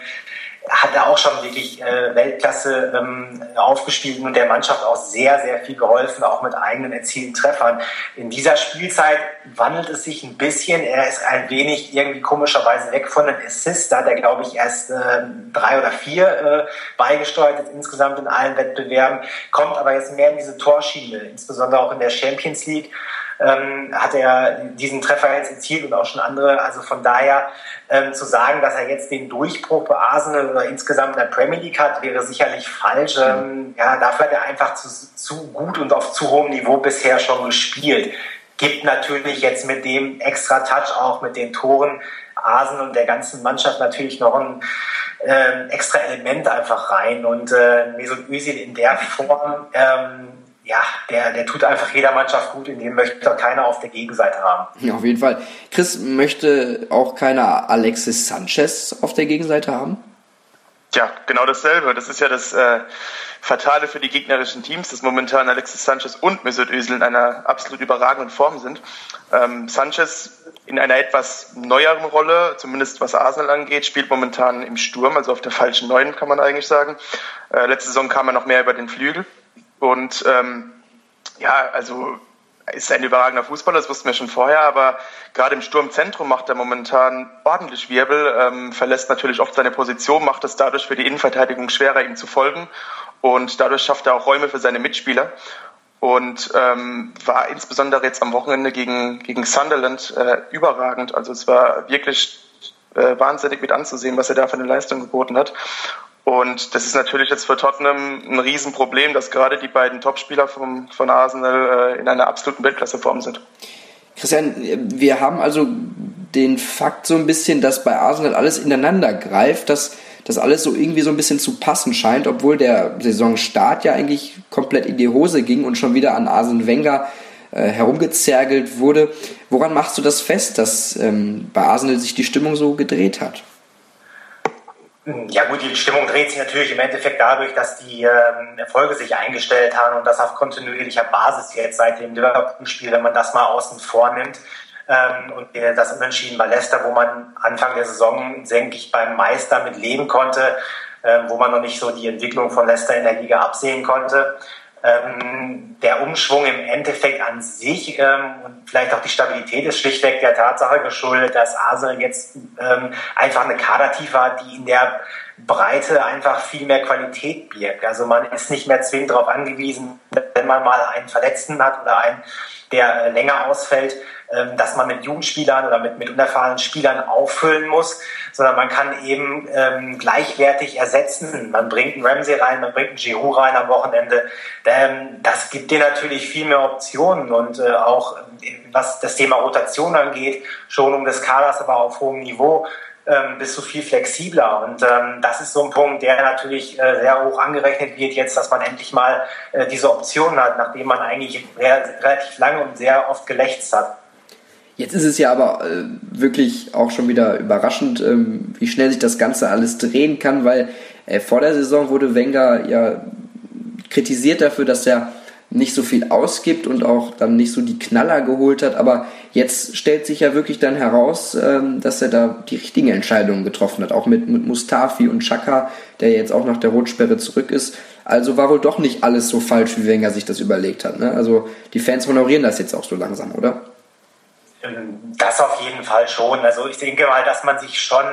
Hat er auch schon wirklich Weltklasse aufgespielt und der Mannschaft auch sehr, sehr viel geholfen, auch mit eigenen erzielten Treffern. In dieser Spielzeit wandelt es sich ein bisschen. Er ist ein wenig irgendwie komischerweise weg von den Assists. Da hat er, glaube ich, erst 3 oder 4 beigesteuert insgesamt in allen Wettbewerben, kommt aber jetzt mehr in diese Torschiene, insbesondere auch in der Champions League. Hat er diesen Treffer jetzt erzielt und auch schon andere. Also von daher zu sagen, dass er jetzt den Durchbruch bei Arsenal oder insgesamt in der Premier League hat, wäre sicherlich falsch. Dafür hat er einfach zu gut und auf zu hohem Niveau bisher schon gespielt. Gibt natürlich jetzt mit dem extra Touch, auch mit den Toren, Arsenal und der ganzen Mannschaft natürlich noch ein extra Element einfach rein. Und Mesut Özil in der Form, der tut einfach jeder Mannschaft gut, in dem möchte doch keiner auf der Gegenseite haben. Ja, auf jeden Fall. Chris, möchte auch keiner Alexis Sanchez auf der Gegenseite haben? Ja, genau dasselbe. Das ist ja das Fatale für die gegnerischen Teams, dass momentan Alexis Sanchez und Mesut Özil in einer absolut überragenden Form sind. Sanchez in einer etwas neueren Rolle, zumindest was Arsenal angeht, spielt momentan im Sturm, also auf der falschen 9, kann man eigentlich sagen. Letzte Saison kam er noch mehr über den Flügel. Und also ist ein überragender Fußballer, das wussten wir schon vorher, aber gerade im Sturmzentrum macht er momentan ordentlich Wirbel, verlässt natürlich oft seine Position, macht es dadurch für die Innenverteidigung schwerer, ihm zu folgen und dadurch schafft er auch Räume für seine Mitspieler und war insbesondere jetzt am Wochenende gegen Sunderland überragend, also es war wirklich wahnsinnig mit anzusehen, was er da für eine Leistung geboten hat. Und das ist natürlich jetzt für Tottenham ein Riesenproblem, dass gerade die beiden Topspieler von Arsenal in einer absoluten Weltklasseform sind. Christian, wir haben also den Fakt so ein bisschen, dass bei Arsenal alles ineinander greift, dass das alles so irgendwie so ein bisschen zu passen scheint, obwohl der Saisonstart ja eigentlich komplett in die Hose ging und schon wieder an Arsene Wenger herumgezergelt wurde. Woran machst du das fest, dass bei Arsenal sich die Stimmung so gedreht hat? Ja gut, die Stimmung dreht sich natürlich im Endeffekt dadurch, dass die Erfolge sich eingestellt haben und das auf kontinuierlicher Basis jetzt seit dem Liverpool-Spiel, wenn man das mal außen vor nimmt. Und das Unentschieden bei Leicester, wo man Anfang der Saison, denke ich, beim Meister mit leben konnte, wo man noch nicht so die Entwicklung von Leicester in der Liga absehen konnte. Der Umschwung im Endeffekt an sich und vielleicht auch die Stabilität ist schlichtweg der Tatsache geschuldet, dass Arsenal jetzt einfach eine Kadertiefe hat, die in der Breite einfach viel mehr Qualität birgt. Also man ist nicht mehr zwingend darauf angewiesen, wenn man mal einen Verletzten hat oder einen, der länger ausfällt, dass man mit Jugendspielern oder mit unerfahrenen Spielern auffüllen muss, sondern man kann eben gleichwertig ersetzen. Man bringt einen Ramsey rein, man bringt einen Giroud rein am Wochenende. Das gibt dir natürlich viel mehr Optionen und auch was das Thema Rotation angeht, Schonung des Kaders, aber auf hohem Niveau, bist du viel flexibler. Und das ist so ein Punkt, der natürlich sehr hoch angerechnet wird jetzt, dass man endlich mal diese Option hat, nachdem man eigentlich relativ lange und sehr oft gelächzt hat. Jetzt ist es ja aber wirklich auch schon wieder überraschend, wie schnell sich das Ganze alles drehen kann, weil vor der Saison wurde Wenger ja kritisiert dafür, dass er nicht so viel ausgibt und auch dann nicht so die Knaller geholt hat, aber jetzt stellt sich ja wirklich dann heraus, dass er da die richtigen Entscheidungen getroffen hat, auch mit Mustafi und Xhaka, der jetzt auch nach der Rotsperre zurück ist. Also war wohl doch nicht alles so falsch, wie Wenger sich das überlegt hat, ne? Also die Fans honorieren das jetzt auch so langsam, oder? Das auf jeden Fall schon. Also ich denke mal, dass man sich schon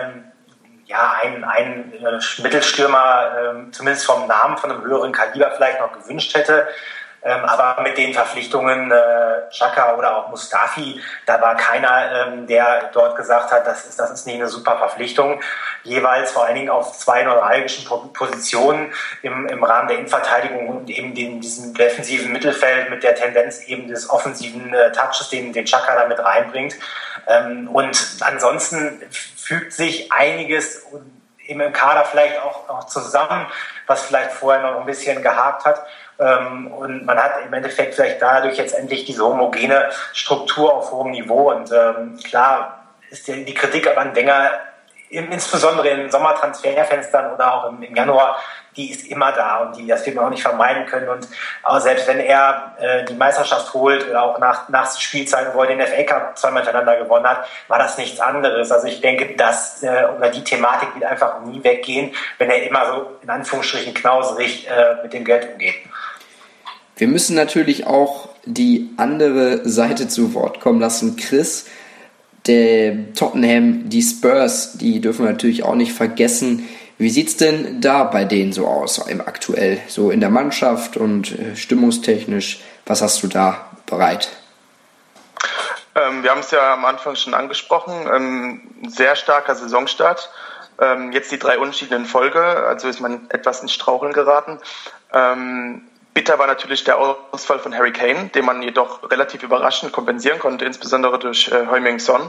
einen Mittelstürmer zumindest vom Namen von einem höheren Kaliber vielleicht noch gewünscht hätte. Aber mit den Verpflichtungen Xhaka oder auch Mustafi, da war keiner, der dort gesagt hat, das ist nicht eine super Verpflichtung. Jeweils vor allen Dingen auf zwei neuralgischen Positionen im Rahmen der Innenverteidigung und eben diesem defensiven Mittelfeld mit der Tendenz eben des offensiven Touches, den Xhaka da mit reinbringt. Und ansonsten fügt sich einiges im Kader vielleicht auch zusammen, was vielleicht vorher noch ein bisschen gehakt hat. Und man hat im Endeffekt vielleicht dadurch jetzt endlich diese homogene Struktur auf hohem Niveau. Und klar ist die Kritik an Wenger, insbesondere in Sommertransferfenstern oder auch im Januar, die ist immer da und das wird man auch nicht vermeiden können. Und auch selbst wenn er die Meisterschaft holt oder auch nach Spielzeiten, wo er den FA Cup zweimal hintereinander gewonnen hat, war das nichts anderes. Also ich denke, die Thematik wird einfach nie weggehen, wenn er immer so in Anführungsstrichen knauserig mit dem Geld umgeht. Wir müssen natürlich auch die andere Seite zu Wort kommen lassen. Chris, der Tottenham, die Spurs, die dürfen wir natürlich auch nicht vergessen. Wie sieht's denn da bei denen so aus, aktuell, so in der Mannschaft und stimmungstechnisch? Was hast du da bereit? Wir haben es ja am Anfang schon angesprochen, ein sehr starker Saisonstart. Jetzt die 3 Unentschieden in Folge, also ist man etwas ins Straucheln geraten. Bitter war natürlich der Ausfall von Harry Kane, den man jedoch relativ überraschend kompensieren konnte, insbesondere durch Heung-min Son,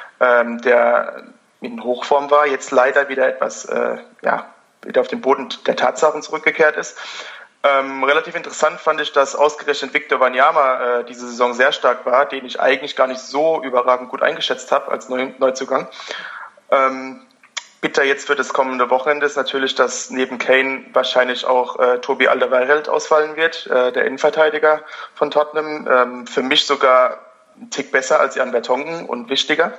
der in Hochform war, jetzt leider wieder etwas wieder auf den Boden der Tatsachen zurückgekehrt ist. Relativ interessant fand ich, dass ausgerechnet Victor Wanyama diese Saison sehr stark war, den ich eigentlich gar nicht so überragend gut eingeschätzt habe als Neuzugang. Bitter jetzt für das kommende Wochenende ist natürlich, dass neben Kane wahrscheinlich auch Toby Alderweireld ausfallen wird, der Innenverteidiger von Tottenham. Für mich sogar ein Tick besser als Jan Vertonghen und wichtiger.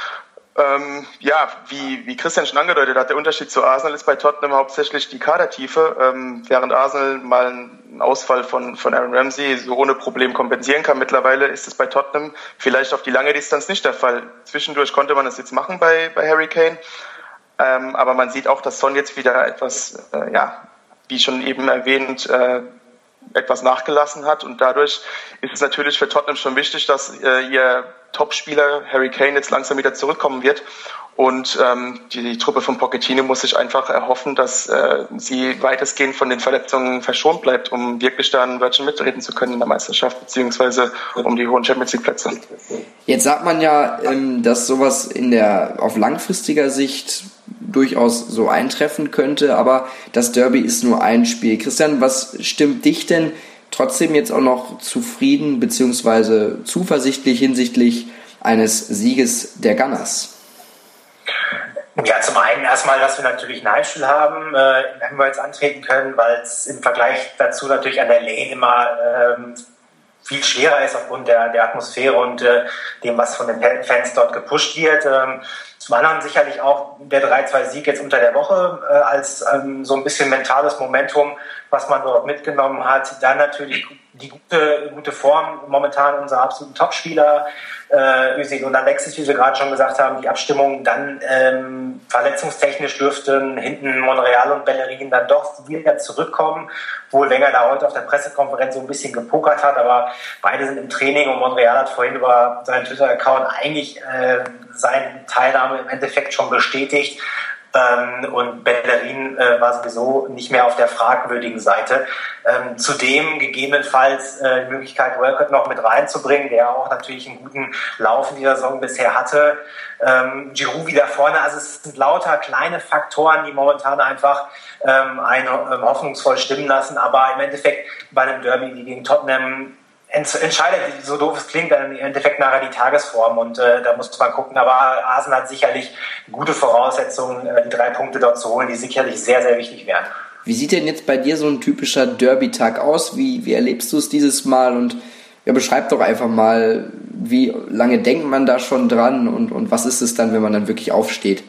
Wie Christian schon angedeutet hat, der Unterschied zu Arsenal ist bei Tottenham hauptsächlich die Kadertiefe. Während Arsenal mal einen Ausfall von Aaron Ramsey so ohne Problem kompensieren kann, mittlerweile ist es bei Tottenham vielleicht auf die lange Distanz nicht der Fall. Zwischendurch konnte man das jetzt machen bei Harry Kane. Aber man sieht auch, dass Son jetzt wieder etwas, wie schon eben erwähnt, etwas nachgelassen hat. Und dadurch ist es natürlich für Tottenham schon wichtig, dass ihr Topspieler Harry Kane jetzt langsam wieder zurückkommen wird. Und die Truppe von Pochettino muss sich einfach erhoffen, dass sie weitestgehend von den Verletzungen verschont bleibt, um wirklich da ein Wörtchen mitreden zu können in der Meisterschaft, beziehungsweise um die hohen Champions-League-Plätze. Jetzt sagt man ja, dass sowas auf langfristiger Sicht durchaus so eintreffen könnte, aber das Derby ist nur ein Spiel. Christian, was stimmt dich denn trotzdem jetzt auch noch zufrieden bzw. zuversichtlich hinsichtlich eines Sieges der Gunners? Ja, zum einen erstmal, dass wir natürlich ein Heimspiel haben, wenn wir jetzt antreten können, weil es im Vergleich dazu natürlich an der Lane immer viel schwerer ist aufgrund der Atmosphäre und dem, was von den Fans dort gepusht wird. Zum anderen sicherlich auch der 3-2-Sieg jetzt unter der Woche als so ein bisschen mentales Momentum, was man dort mitgenommen hat. Dann natürlich die gute Form momentan unserer absoluten Topspieler, Özil und Alexis, wie wir gerade schon gesagt haben, die Abstimmung. Dann verletzungstechnisch dürften hinten Monreal und Bellerin dann doch wieder zurückkommen, obwohl Wenger da heute auf der Pressekonferenz so ein bisschen gepokert hat, aber beide sind im Training und Monreal hat vorhin über seinen Twitter-Account eigentlich seine Teilnahme im Endeffekt schon bestätigt. Und Bellerin war sowieso nicht mehr auf der fragwürdigen Seite. Zudem gegebenenfalls die Möglichkeit, Walcott noch mit reinzubringen, der auch natürlich einen guten Lauf in dieser Saison bisher hatte. Giroud wieder vorne. Also es sind lauter kleine Faktoren, die momentan einfach einen hoffnungsvoll stimmen lassen. Aber im Endeffekt bei einem Derby wie gegen Tottenham entscheidet, so doof es klingt, dann im Endeffekt nachher die Tagesform und da muss man gucken, aber Arsenal hat sicherlich gute Voraussetzungen, die 3 Punkte dort zu holen, die sicherlich sehr, sehr wichtig wären. Wie sieht denn jetzt bei dir so ein typischer Derby-Tag aus? Wie erlebst du es dieses Mal und ja, beschreib doch einfach mal, wie lange denkt man da schon dran und was ist es dann, wenn man dann wirklich aufsteht?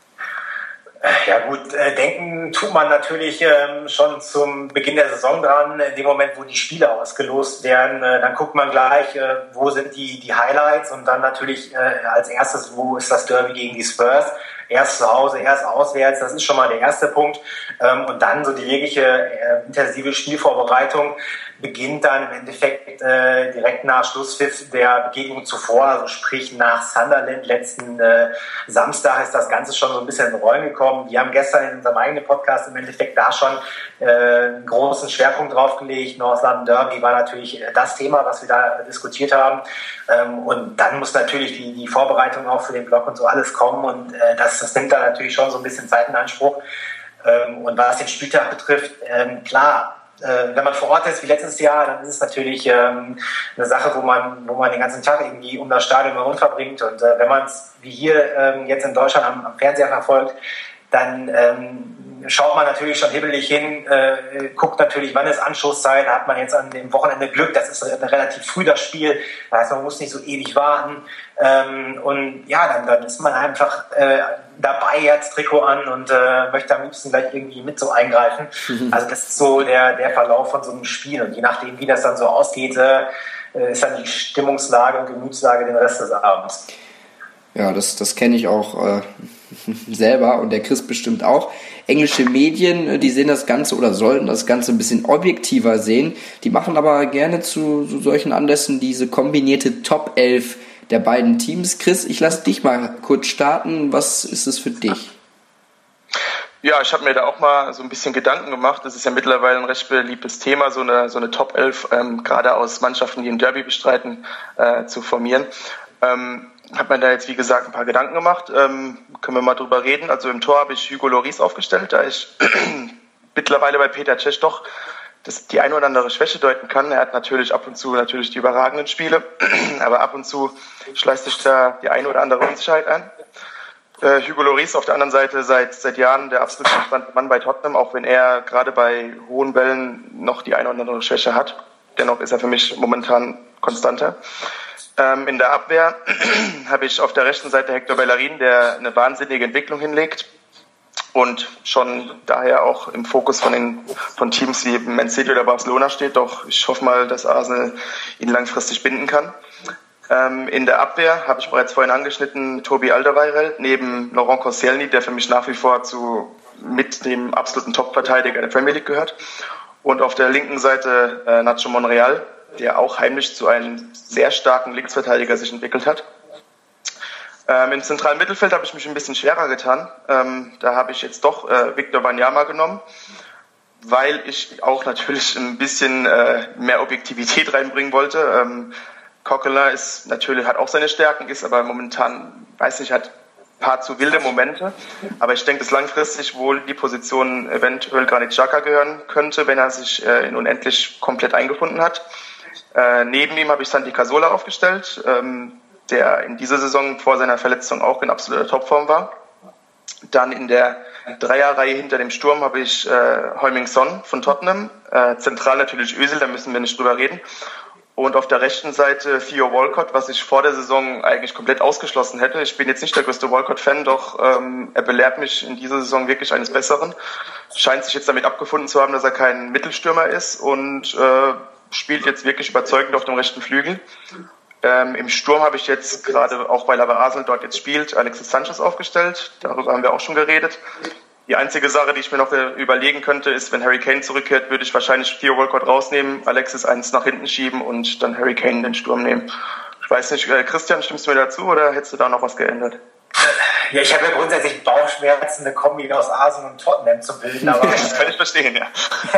Ja gut, denken tut man natürlich schon zum Beginn der Saison dran, in dem Moment, wo die Spiele ausgelost werden. Dann guckt man gleich, wo sind die Highlights und dann natürlich als erstes, wo ist das Derby gegen die Spurs. Erst zu Hause, erst auswärts, das ist schon mal der erste Punkt. Und dann so die jegliche intensive Spielvorbereitung beginnt dann im Endeffekt direkt nach Schlusspfiff der Begegnung zuvor, also sprich nach Sunderland letzten Samstag ist das Ganze schon so ein bisschen in Rollen gekommen. Wir haben gestern in unserem eigenen Podcast im Endeffekt da schon einen großen Schwerpunkt drauf gelegt. North London Derby war natürlich das Thema, was wir da diskutiert haben. Und dann muss natürlich die Vorbereitung auch für den Block und so alles kommen und das nimmt da natürlich schon so ein bisschen Zeit in Anspruch. Und was den Spieltag betrifft, klar, wenn man vor Ort ist wie letztes Jahr, dann ist es natürlich eine Sache, wo man den ganzen Tag irgendwie um das Stadion herum verbringt. Und wenn man es wie hier jetzt in Deutschland am Fernseher verfolgt, dann schaut man natürlich schon hibbelig hin, guckt natürlich, wann ist Anschlusszeit, da hat man jetzt an dem Wochenende Glück, das ist relativ früh das Spiel, das heißt, man muss nicht so ewig warten. Und ja, dann ist man einfach dabei, jetzt Trikot an und möchte am liebsten gleich irgendwie mit so eingreifen. Also das ist so der Verlauf von so einem Spiel und je nachdem, wie das dann so ausgeht, ist dann die Stimmungslage und Gemütslage den Rest des Abends. Ja, das kenne ich auch selber und der Chris bestimmt auch. Englische Medien, die sehen das Ganze oder sollten das Ganze ein bisschen objektiver sehen. Die machen aber gerne zu solchen Anlässen diese kombinierte Top 11 der beiden Teams. Chris, ich lasse dich mal kurz starten. Was ist es für dich? Ja, ich habe mir da auch mal so ein bisschen Gedanken gemacht. Das ist ja mittlerweile ein recht beliebtes Thema, so eine Top 11, gerade aus Mannschaften, die ein Derby bestreiten, zu formieren. Hat man da jetzt, wie gesagt, ein paar Gedanken gemacht. Können wir mal drüber reden. Also im Tor habe ich Hugo Lloris aufgestellt, da ich mittlerweile bei Peter Cech doch die eine oder andere Schwäche deuten kann. Er hat natürlich ab und zu die überragenden Spiele, aber ab und zu schleicht sich da die eine oder andere Unsicherheit ein. Hugo Lloris auf der anderen Seite seit Jahren der absolut konstante Mann bei Tottenham, auch wenn er gerade bei hohen Wellen noch die eine oder andere Schwäche hat. Dennoch ist er für mich momentan konstanter. In der Abwehr habe ich auf der rechten Seite Hector Bellerin, der eine wahnsinnige Entwicklung hinlegt und schon daher auch im Fokus von Teams wie Man City oder Barcelona steht. Doch ich hoffe mal, dass Arsenal ihn langfristig binden kann. In der Abwehr habe ich bereits vorhin angeschnitten Toby Alderweireld neben Laurent Koscielny, der für mich nach wie vor mit dem absoluten Top-Verteidiger der Premier League gehört. Und auf der linken Seite Nacho Monreal, der auch heimlich zu einem sehr starken Linksverteidiger sich entwickelt hat. Im zentralen Mittelfeld habe ich mich ein bisschen schwerer getan. Da habe ich jetzt doch Victor Wanyama genommen, weil ich auch natürlich ein bisschen mehr Objektivität reinbringen wollte. Coquelin hat auch seine Stärken, ist aber momentan, hat ein paar zu wilde Momente. Aber ich denke, dass langfristig wohl die Position eventuell Granit Xhaka gehören könnte, wenn er sich in unendlich komplett eingefunden hat. Neben ihm habe ich Santi Cazorla aufgestellt, der in dieser Saison vor seiner Verletzung auch in absoluter Topform war. Dann in der Dreierreihe hinter dem Sturm habe ich Heung-min Son von Tottenham. Zentral natürlich Özil, da müssen wir nicht drüber reden. Und auf der rechten Seite Theo Walcott, was ich vor der Saison eigentlich komplett ausgeschlossen hätte. Ich bin jetzt nicht der größte Walcott-Fan, doch er belehrt mich in dieser Saison wirklich eines Besseren. Scheint sich jetzt damit abgefunden zu haben, dass er kein Mittelstürmer ist und spielt jetzt wirklich überzeugend auf dem rechten Flügel. Im Sturm habe ich jetzt gerade, auch weil er bei Arsenal dort jetzt spielt, Alexis Sanchez aufgestellt. Darüber haben wir auch schon geredet. Die einzige Sache, die ich mir noch überlegen könnte, ist, wenn Harry Kane zurückkehrt, würde ich wahrscheinlich Theo Walcott rausnehmen, Alexis eins nach hinten schieben und dann Harry Kane in den Sturm nehmen. Ich weiß nicht, Christian, stimmst du mir dazu oder hättest du da noch was geändert? Ja, ich habe ja grundsätzlich Bauchschmerzen, eine Kombi aus Arsenal und Tottenham zu bilden. Aber, das kann ich verstehen, ja.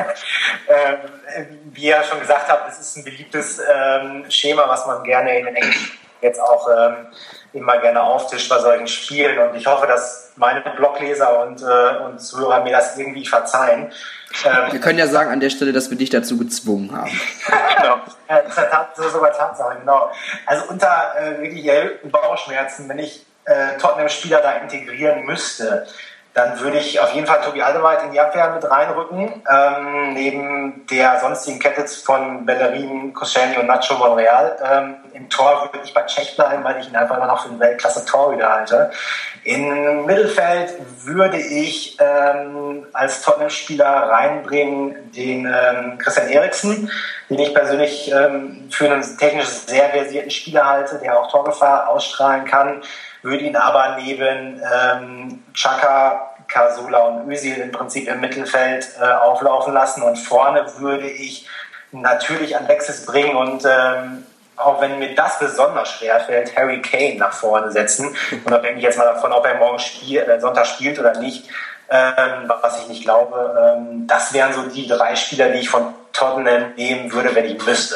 Wie ihr schon gesagt habt, es ist ein beliebtes Schema, was man gerne in den Englischen jetzt auch immer gerne auftischt bei solchen Spielen. Und ich hoffe, dass meine Blogleser und Zuhörer mir das irgendwie verzeihen. Wir können ja sagen an der Stelle, dass wir dich dazu gezwungen haben. Genau. Das ist sogar Tatsache, genau. Also unter wirklich erhöhten Bauchschmerzen, wenn ich Tottenham-Spieler da integrieren müsste, dann würde ich auf jeden Fall Tobi Alderweireld in die Abwehr mit reinrücken, neben der sonstigen Kette von Bellerin, Koscielny und Nacho Monreal. Im Tor würde ich bei Cech bleiben, weil ich ihn einfach immer noch für einen Weltklasse-Torhüter halte. Im Mittelfeld würde ich als Tottenham-Spieler reinbringen den Christian Eriksen, den ich persönlich für einen technisch sehr versierten Spieler halte, der auch Torgefahr ausstrahlen kann. Würde ihn aber neben Xhaka, Cazorla und Özil im Prinzip im Mittelfeld auflaufen lassen. Und vorne würde ich natürlich Alexis bringen und auch wenn mir das besonders schwer fällt, Harry Kane nach vorne setzen. Unabhängig jetzt mal davon, ob er morgen Sonntag spielt oder nicht, was ich nicht glaube. Das wären so die 3 Spieler, die ich von Tottenham nehmen würde, wenn ich müsste.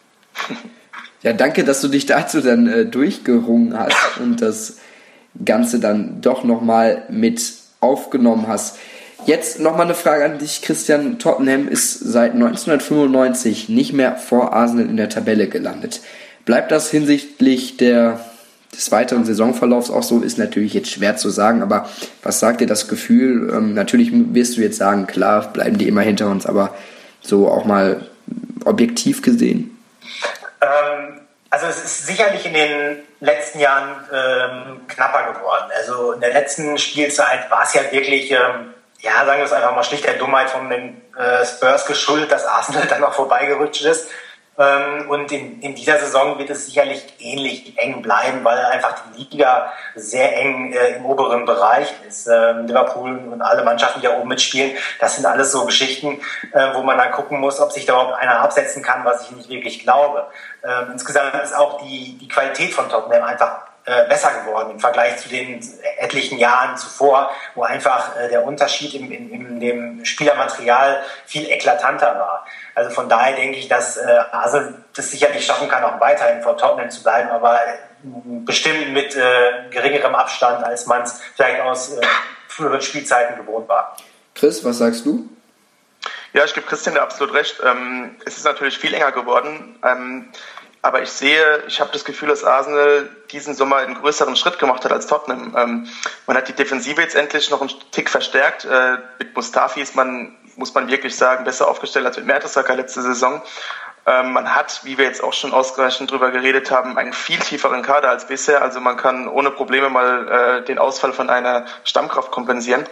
Ja, danke, dass du dich dazu dann durchgerungen hast und das Ganze dann doch nochmal mit aufgenommen hast. Jetzt nochmal eine Frage an dich, Christian. Tottenham ist seit 1995 nicht mehr vor Arsenal in der Tabelle gelandet. Bleibt das hinsichtlich des weiteren Saisonverlaufs auch so? Ist natürlich jetzt schwer zu sagen, aber was sagt dir das Gefühl? Natürlich wirst du jetzt sagen, klar, bleiben die immer hinter uns, aber so auch mal objektiv gesehen? Also es ist sicherlich in den letzten Jahren knapper geworden. Also in der letzten Spielzeit war es ja wirklich, sagen wir es einfach mal schlicht der Dummheit von den Spurs geschuldet, dass Arsenal dann noch vorbeigerutscht ist. Und in dieser Saison wird es sicherlich ähnlich eng bleiben, weil einfach die Liga sehr eng im oberen Bereich ist. Liverpool und alle Mannschaften, die da oben mitspielen, das sind alles so Geschichten, wo man dann gucken muss, ob sich da überhaupt einer absetzen kann, was ich nicht wirklich glaube. Insgesamt ist auch die Qualität von Tottenham einfach besser geworden im Vergleich zu den etlichen Jahren zuvor, wo einfach der Unterschied in dem Spielermaterial viel eklatanter war. Also von daher denke ich, dass Arsenal das sicherlich schaffen kann, auch weiterhin vor Tottenham zu bleiben, aber bestimmt mit geringerem Abstand, als man es vielleicht aus früheren Spielzeiten gewohnt war. Chris, was sagst du? Ja, ich gebe Christian da absolut recht. Es ist natürlich viel enger geworden. Aber ich habe das Gefühl, dass Arsenal diesen Sommer einen größeren Schritt gemacht hat als Tottenham. Man hat die Defensive jetzt endlich noch einen Tick verstärkt. Mit Mustafi ist man, muss man wirklich sagen, besser aufgestellt als mit Mertesacker letzte Saison. Man hat, wie wir jetzt auch schon ausreichend drüber geredet haben, einen viel tieferen Kader als bisher. Also man kann ohne Probleme mal den Ausfall von einer Stammkraft kompensieren.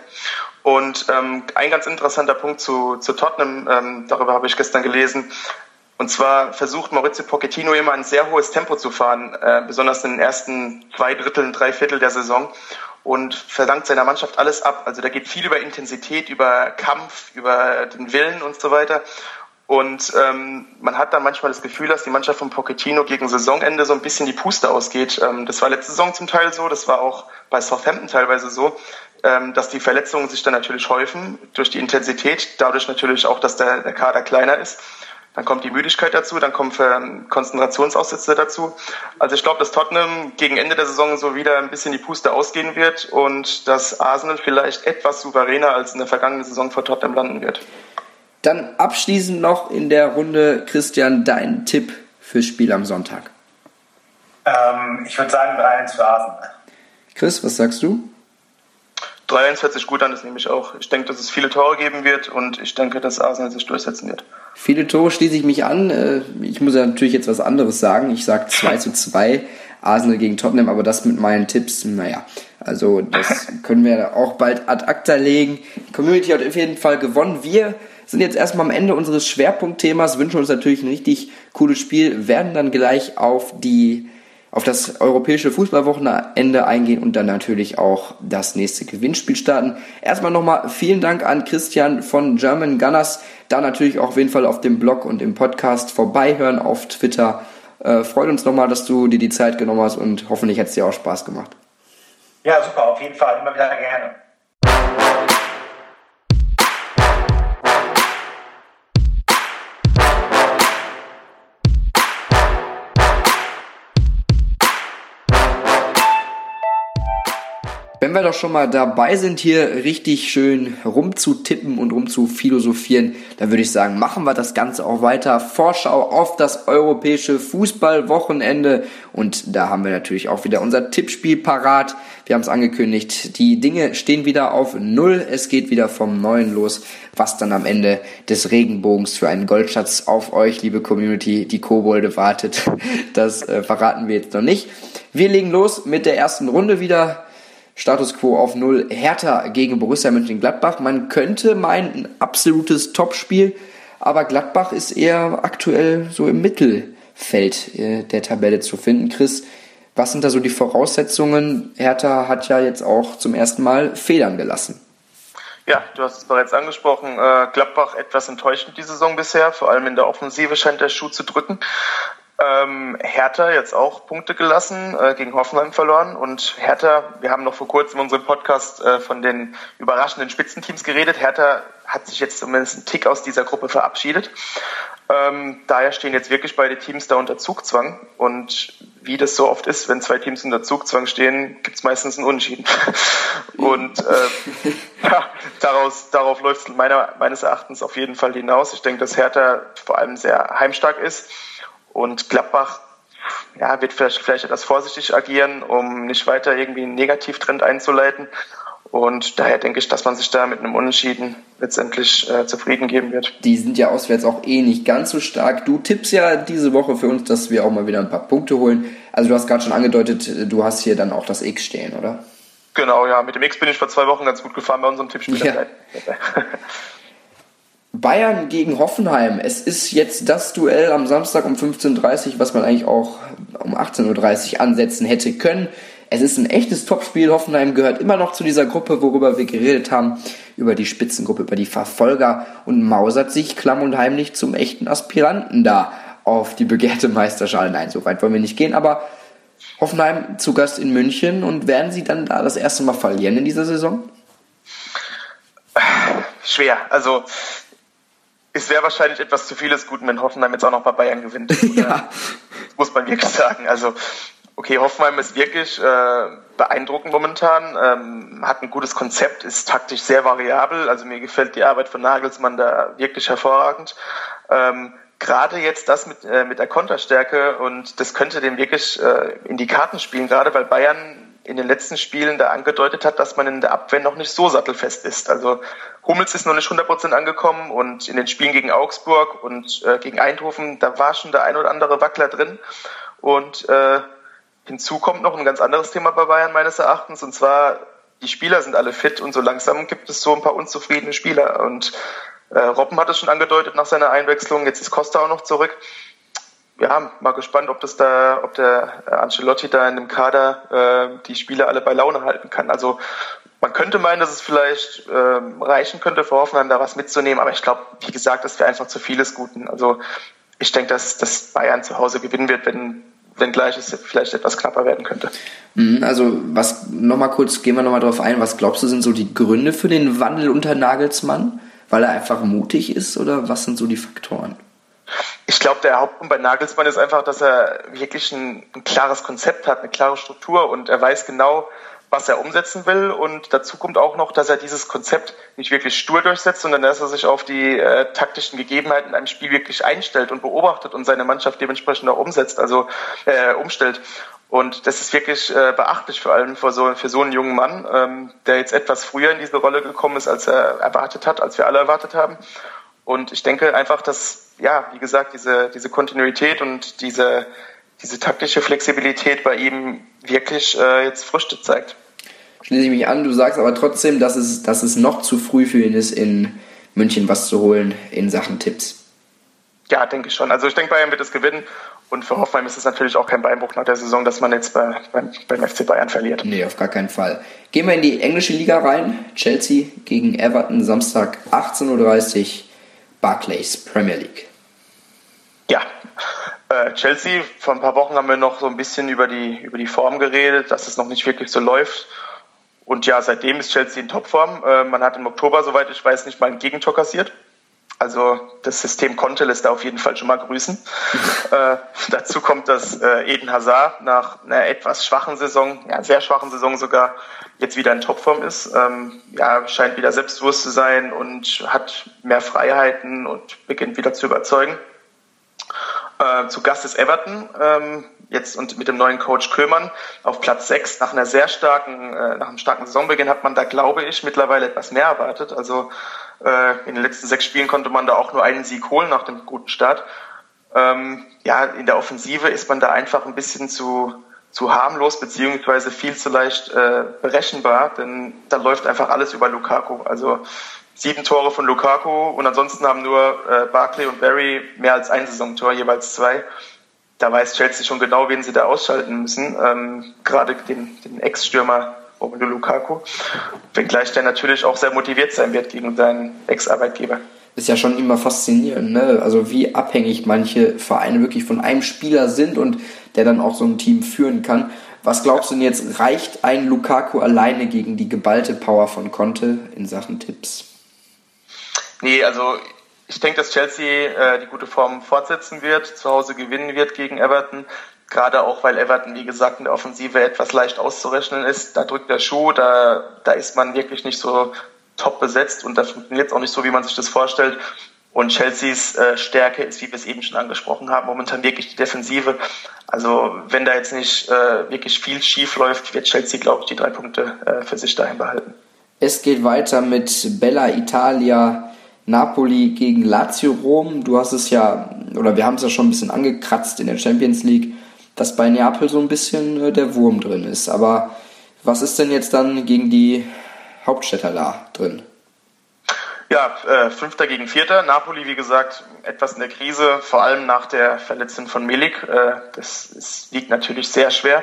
Und ein ganz interessanter Punkt zu Tottenham, darüber habe ich gestern gelesen. Und zwar versucht Maurizio Pochettino immer ein sehr hohes Tempo zu fahren, besonders in den ersten 2 Dritteln, 3 Viertel der Saison, und verlangt seiner Mannschaft alles ab. Also da geht viel über Intensität, über Kampf, über den Willen und so weiter. Und man hat dann manchmal das Gefühl, dass die Mannschaft von Pochettino gegen Saisonende so ein bisschen die Puste ausgeht. Das war letzte Saison zum Teil so, das war auch bei Southampton teilweise so, dass die Verletzungen sich dann natürlich häufen durch die Intensität, dadurch natürlich auch, dass der Kader kleiner ist. Dann kommt die Müdigkeit dazu, dann kommen Konzentrationsaussätze dazu. Also ich glaube, dass Tottenham gegen Ende der Saison so wieder ein bisschen die Puste ausgehen wird und dass Arsenal vielleicht etwas souveräner als in der vergangenen Saison vor Tottenham landen wird. Dann abschließend noch in der Runde, Christian, dein Tipp fürs Spiel am Sonntag. Ich würde sagen 3-1 für Arsenal. Chris, was sagst du? 3-1 hört sich gut an, das nehme ich auch. Ich denke, dass es viele Tore geben wird und ich denke, dass Arsenal sich durchsetzen wird. Viele Tore schließe ich mich an. Ich muss ja natürlich jetzt was anderes sagen. Ich sage 2-2 Arsenal gegen Tottenham, aber das mit meinen Tipps, naja, also das können wir auch bald ad acta legen. Die Community hat auf jeden Fall gewonnen. Wir sind jetzt erstmal am Ende unseres Schwerpunktthemas, wünschen uns natürlich ein richtig cooles Spiel, werden dann gleich auf das europäische Fußballwochenende eingehen und dann natürlich auch das nächste Gewinnspiel starten. Erstmal nochmal vielen Dank an Christian von German Gunners. Da natürlich auch auf jeden Fall auf dem Blog und im Podcast vorbeihören auf Twitter. Freut uns nochmal, dass du dir die Zeit genommen hast und hoffentlich hat es dir auch Spaß gemacht. Ja, super, auf jeden Fall. Immer wieder gerne. Wenn wir doch schon mal dabei sind, hier richtig schön rumzutippen und rumzuphilosophieren, dann würde ich sagen, machen wir das Ganze auch weiter. Vorschau auf das europäische Fußballwochenende und da haben wir natürlich auch wieder unser Tippspiel parat. Wir haben es angekündigt, die Dinge stehen wieder auf Null. Es geht wieder vom Neuen los, was dann am Ende des Regenbogens für einen Goldschatz auf euch, liebe Community, die Kobolde wartet. Das verraten wir jetzt noch nicht. Wir legen los mit der ersten Runde wieder. Status Quo auf 0, Hertha gegen Borussia Mönchengladbach. Man könnte meinen, ein absolutes Topspiel, aber Gladbach ist eher aktuell so im Mittelfeld der Tabelle zu finden. Chris, was sind da so die Voraussetzungen? Hertha hat ja jetzt auch zum ersten Mal Federn gelassen. Ja, du hast es bereits angesprochen. Gladbach etwas enttäuschend die Saison bisher, vor allem in der Offensive scheint der Schuh zu drücken. Hertha jetzt auch Punkte gelassen, gegen Hoffenheim verloren und Hertha, wir haben noch vor kurzem in unserem Podcast von den überraschenden Spitzenteams geredet. Hertha hat sich jetzt zumindest einen Tick aus dieser Gruppe verabschiedet. Daher stehen jetzt wirklich beide Teams da unter Zugzwang und wie das so oft ist, wenn zwei Teams unter Zugzwang stehen, gibt's meistens einen Unentschieden. Und ja, darauf läuft es meines Erachtens auf jeden Fall hinaus. Ich denke, dass Hertha vor allem sehr heimstark ist. Und Gladbach wird vielleicht etwas vorsichtig agieren, um nicht weiter irgendwie einen Negativtrend einzuleiten. Und daher denke ich, dass man sich da mit einem Unentschieden letztendlich zufrieden geben wird. Die sind ja auswärts auch nicht ganz so stark. Du tippst ja diese Woche für uns, dass wir auch mal wieder ein paar Punkte holen. Also du hast gerade schon angedeutet, du hast hier dann auch das X stehen, oder? Genau, ja. Mit dem X bin ich vor 2 Wochen ganz gut gefahren bei unserem Tippspiel. Ja. Bayern gegen Hoffenheim. Es ist jetzt das Duell am Samstag um 15:30 Uhr, was man eigentlich auch um 18:30 Uhr ansetzen hätte können. Es ist ein echtes Topspiel. Hoffenheim gehört immer noch zu dieser Gruppe, worüber wir geredet haben, über die Spitzengruppe, über die Verfolger und mausert sich klamm und heimlich zum echten Aspiranten da auf die begehrte Meisterschale. Nein, so weit wollen wir nicht gehen, aber Hoffenheim zu Gast in München und werden sie dann da das erste Mal verlieren in dieser Saison? Schwer, also es wäre wahrscheinlich etwas zu vieles Guten, wenn Hoffenheim jetzt auch noch bei Bayern gewinnt. Ja. Muss man wirklich sagen. Also, okay, Hoffenheim ist wirklich beeindruckend momentan, hat ein gutes Konzept, ist taktisch sehr variabel. Also mir gefällt die Arbeit von Nagelsmann da wirklich hervorragend. Gerade jetzt das mit der Konterstärke und das könnte dem wirklich in die Karten spielen, gerade weil Bayern in den letzten Spielen da angedeutet hat, dass man in der Abwehr noch nicht so sattelfest ist. Also Hummels ist noch nicht 100% angekommen und in den Spielen gegen Augsburg und gegen Eindhoven, da war schon der ein oder andere Wackler drin. Und hinzu kommt noch ein ganz anderes Thema bei Bayern meines Erachtens, und zwar die Spieler sind alle fit und so langsam gibt es so ein paar unzufriedene Spieler. Und Robben hat es schon angedeutet nach seiner Einwechslung, jetzt ist Costa auch noch zurück. Ja, mal gespannt, ob der Ancelotti da in dem Kader die Spieler alle bei Laune halten kann. Also man könnte meinen, dass es vielleicht reichen könnte für Hoffenheim da was mitzunehmen, aber ich glaube, wie gesagt, das wäre einfach zu vieles Guten. Also ich denke, dass Bayern zu Hause gewinnen wird, wenngleich es vielleicht etwas knapper werden könnte. Also gehen wir nochmal drauf ein, was glaubst du sind so die Gründe für den Wandel unter Nagelsmann? Weil er einfach mutig ist oder was sind so die Faktoren? Ich glaube, der Hauptpunkt bei Nagelsmann ist einfach, dass er wirklich ein klares Konzept hat, eine klare Struktur und er weiß genau, was er umsetzen will. Und dazu kommt auch noch, dass er dieses Konzept nicht wirklich stur durchsetzt, sondern dass er sich auf die taktischen Gegebenheiten in einem Spiel wirklich einstellt und beobachtet und seine Mannschaft dementsprechend auch umstellt. Und das ist wirklich beachtlich, vor allem für so einen jungen Mann, der jetzt etwas früher in diese Rolle gekommen ist, als er erwartet hat, als wir alle erwartet haben. Und ich denke einfach, dass, ja, wie gesagt, diese Kontinuität und diese taktische Flexibilität bei ihm wirklich jetzt Früchte zeigt. Schließe ich mich an, du sagst aber trotzdem, dass es noch zu früh für ihn ist, in München was zu holen in Sachen Tipps. Ja, denke ich schon. Also ich denke, Bayern wird es gewinnen. Und für Hoffenheim ist es natürlich auch kein Beinbruch nach der Saison, dass man jetzt beim FC Bayern verliert. Nee, auf gar keinen Fall. Gehen wir in die englische Liga rein. Chelsea gegen Everton, Samstag 18:30 Uhr, Barclays Premier League. Ja, Chelsea, vor ein paar Wochen haben wir noch so ein bisschen über die Form geredet, dass es noch nicht wirklich so läuft. Und ja, seitdem ist Chelsea in Topform. Man hat im Oktober, soweit ich weiß, nicht mal ein Gegentor kassiert. Also das System Conte lässt da auf jeden Fall schon mal grüßen. Dazu kommt, dass Eden Hazard nach einer etwas schwachen Saison, ja sehr schwachen Saison sogar, jetzt wieder in Topform ist. Scheint wieder selbstbewusst zu sein und hat mehr Freiheiten und beginnt wieder zu überzeugen. Zu Gast ist Everton, jetzt und mit dem neuen Coach Koeman auf Platz 6. Nach einem starken Saisonbeginn hat man da, glaube ich, mittlerweile etwas mehr erwartet. Also in den letzten 6 Spielen konnte man da auch nur einen Sieg holen nach dem guten Start. In der Offensive ist man da einfach ein bisschen zu harmlos beziehungsweise viel zu leicht berechenbar, denn da läuft einfach alles über Lukaku. Also 7 Tore von Lukaku und ansonsten haben nur Barkley und Barry mehr als ein Saisontor, jeweils 2. Da weiß Chelsea schon genau, wen sie da ausschalten müssen. Gerade den Ex-Stürmer Romelu Lukaku. Wenngleich der natürlich auch sehr motiviert sein wird gegen seinen Ex-Arbeitgeber. Ist ja schon immer faszinierend, ne? Also wie abhängig manche Vereine wirklich von einem Spieler sind und der dann auch so ein Team führen kann. Was glaubst du denn jetzt, reicht ein Lukaku alleine gegen die geballte Power von Conte in Sachen Tipps? Nee, also ich denke, dass Chelsea die gute Form fortsetzen wird, zu Hause gewinnen wird gegen Everton. Gerade auch, weil Everton, wie gesagt, in der Offensive etwas leicht auszurechnen ist. Da drückt der Schuh, da ist man wirklich nicht so top besetzt und da funktioniert es auch nicht so, wie man sich das vorstellt. Und Chelseas Stärke ist, wie wir es eben schon angesprochen haben, momentan wirklich die Defensive. Also wenn da jetzt nicht wirklich viel schief läuft, wird Chelsea, glaube ich, die 3 Punkte für sich daheim behalten. Es geht weiter mit Bella Italia, Napoli gegen Lazio Rom. Wir haben es ja schon ein bisschen angekratzt in der Champions League, dass bei Neapel so ein bisschen der Wurm drin ist. Aber was ist denn jetzt dann gegen die Hauptstädter da drin? Ja, 5. gegen 4. Napoli, wie gesagt, etwas in der Krise, vor allem nach der Verletzung von Milik. Das liegt natürlich sehr schwer.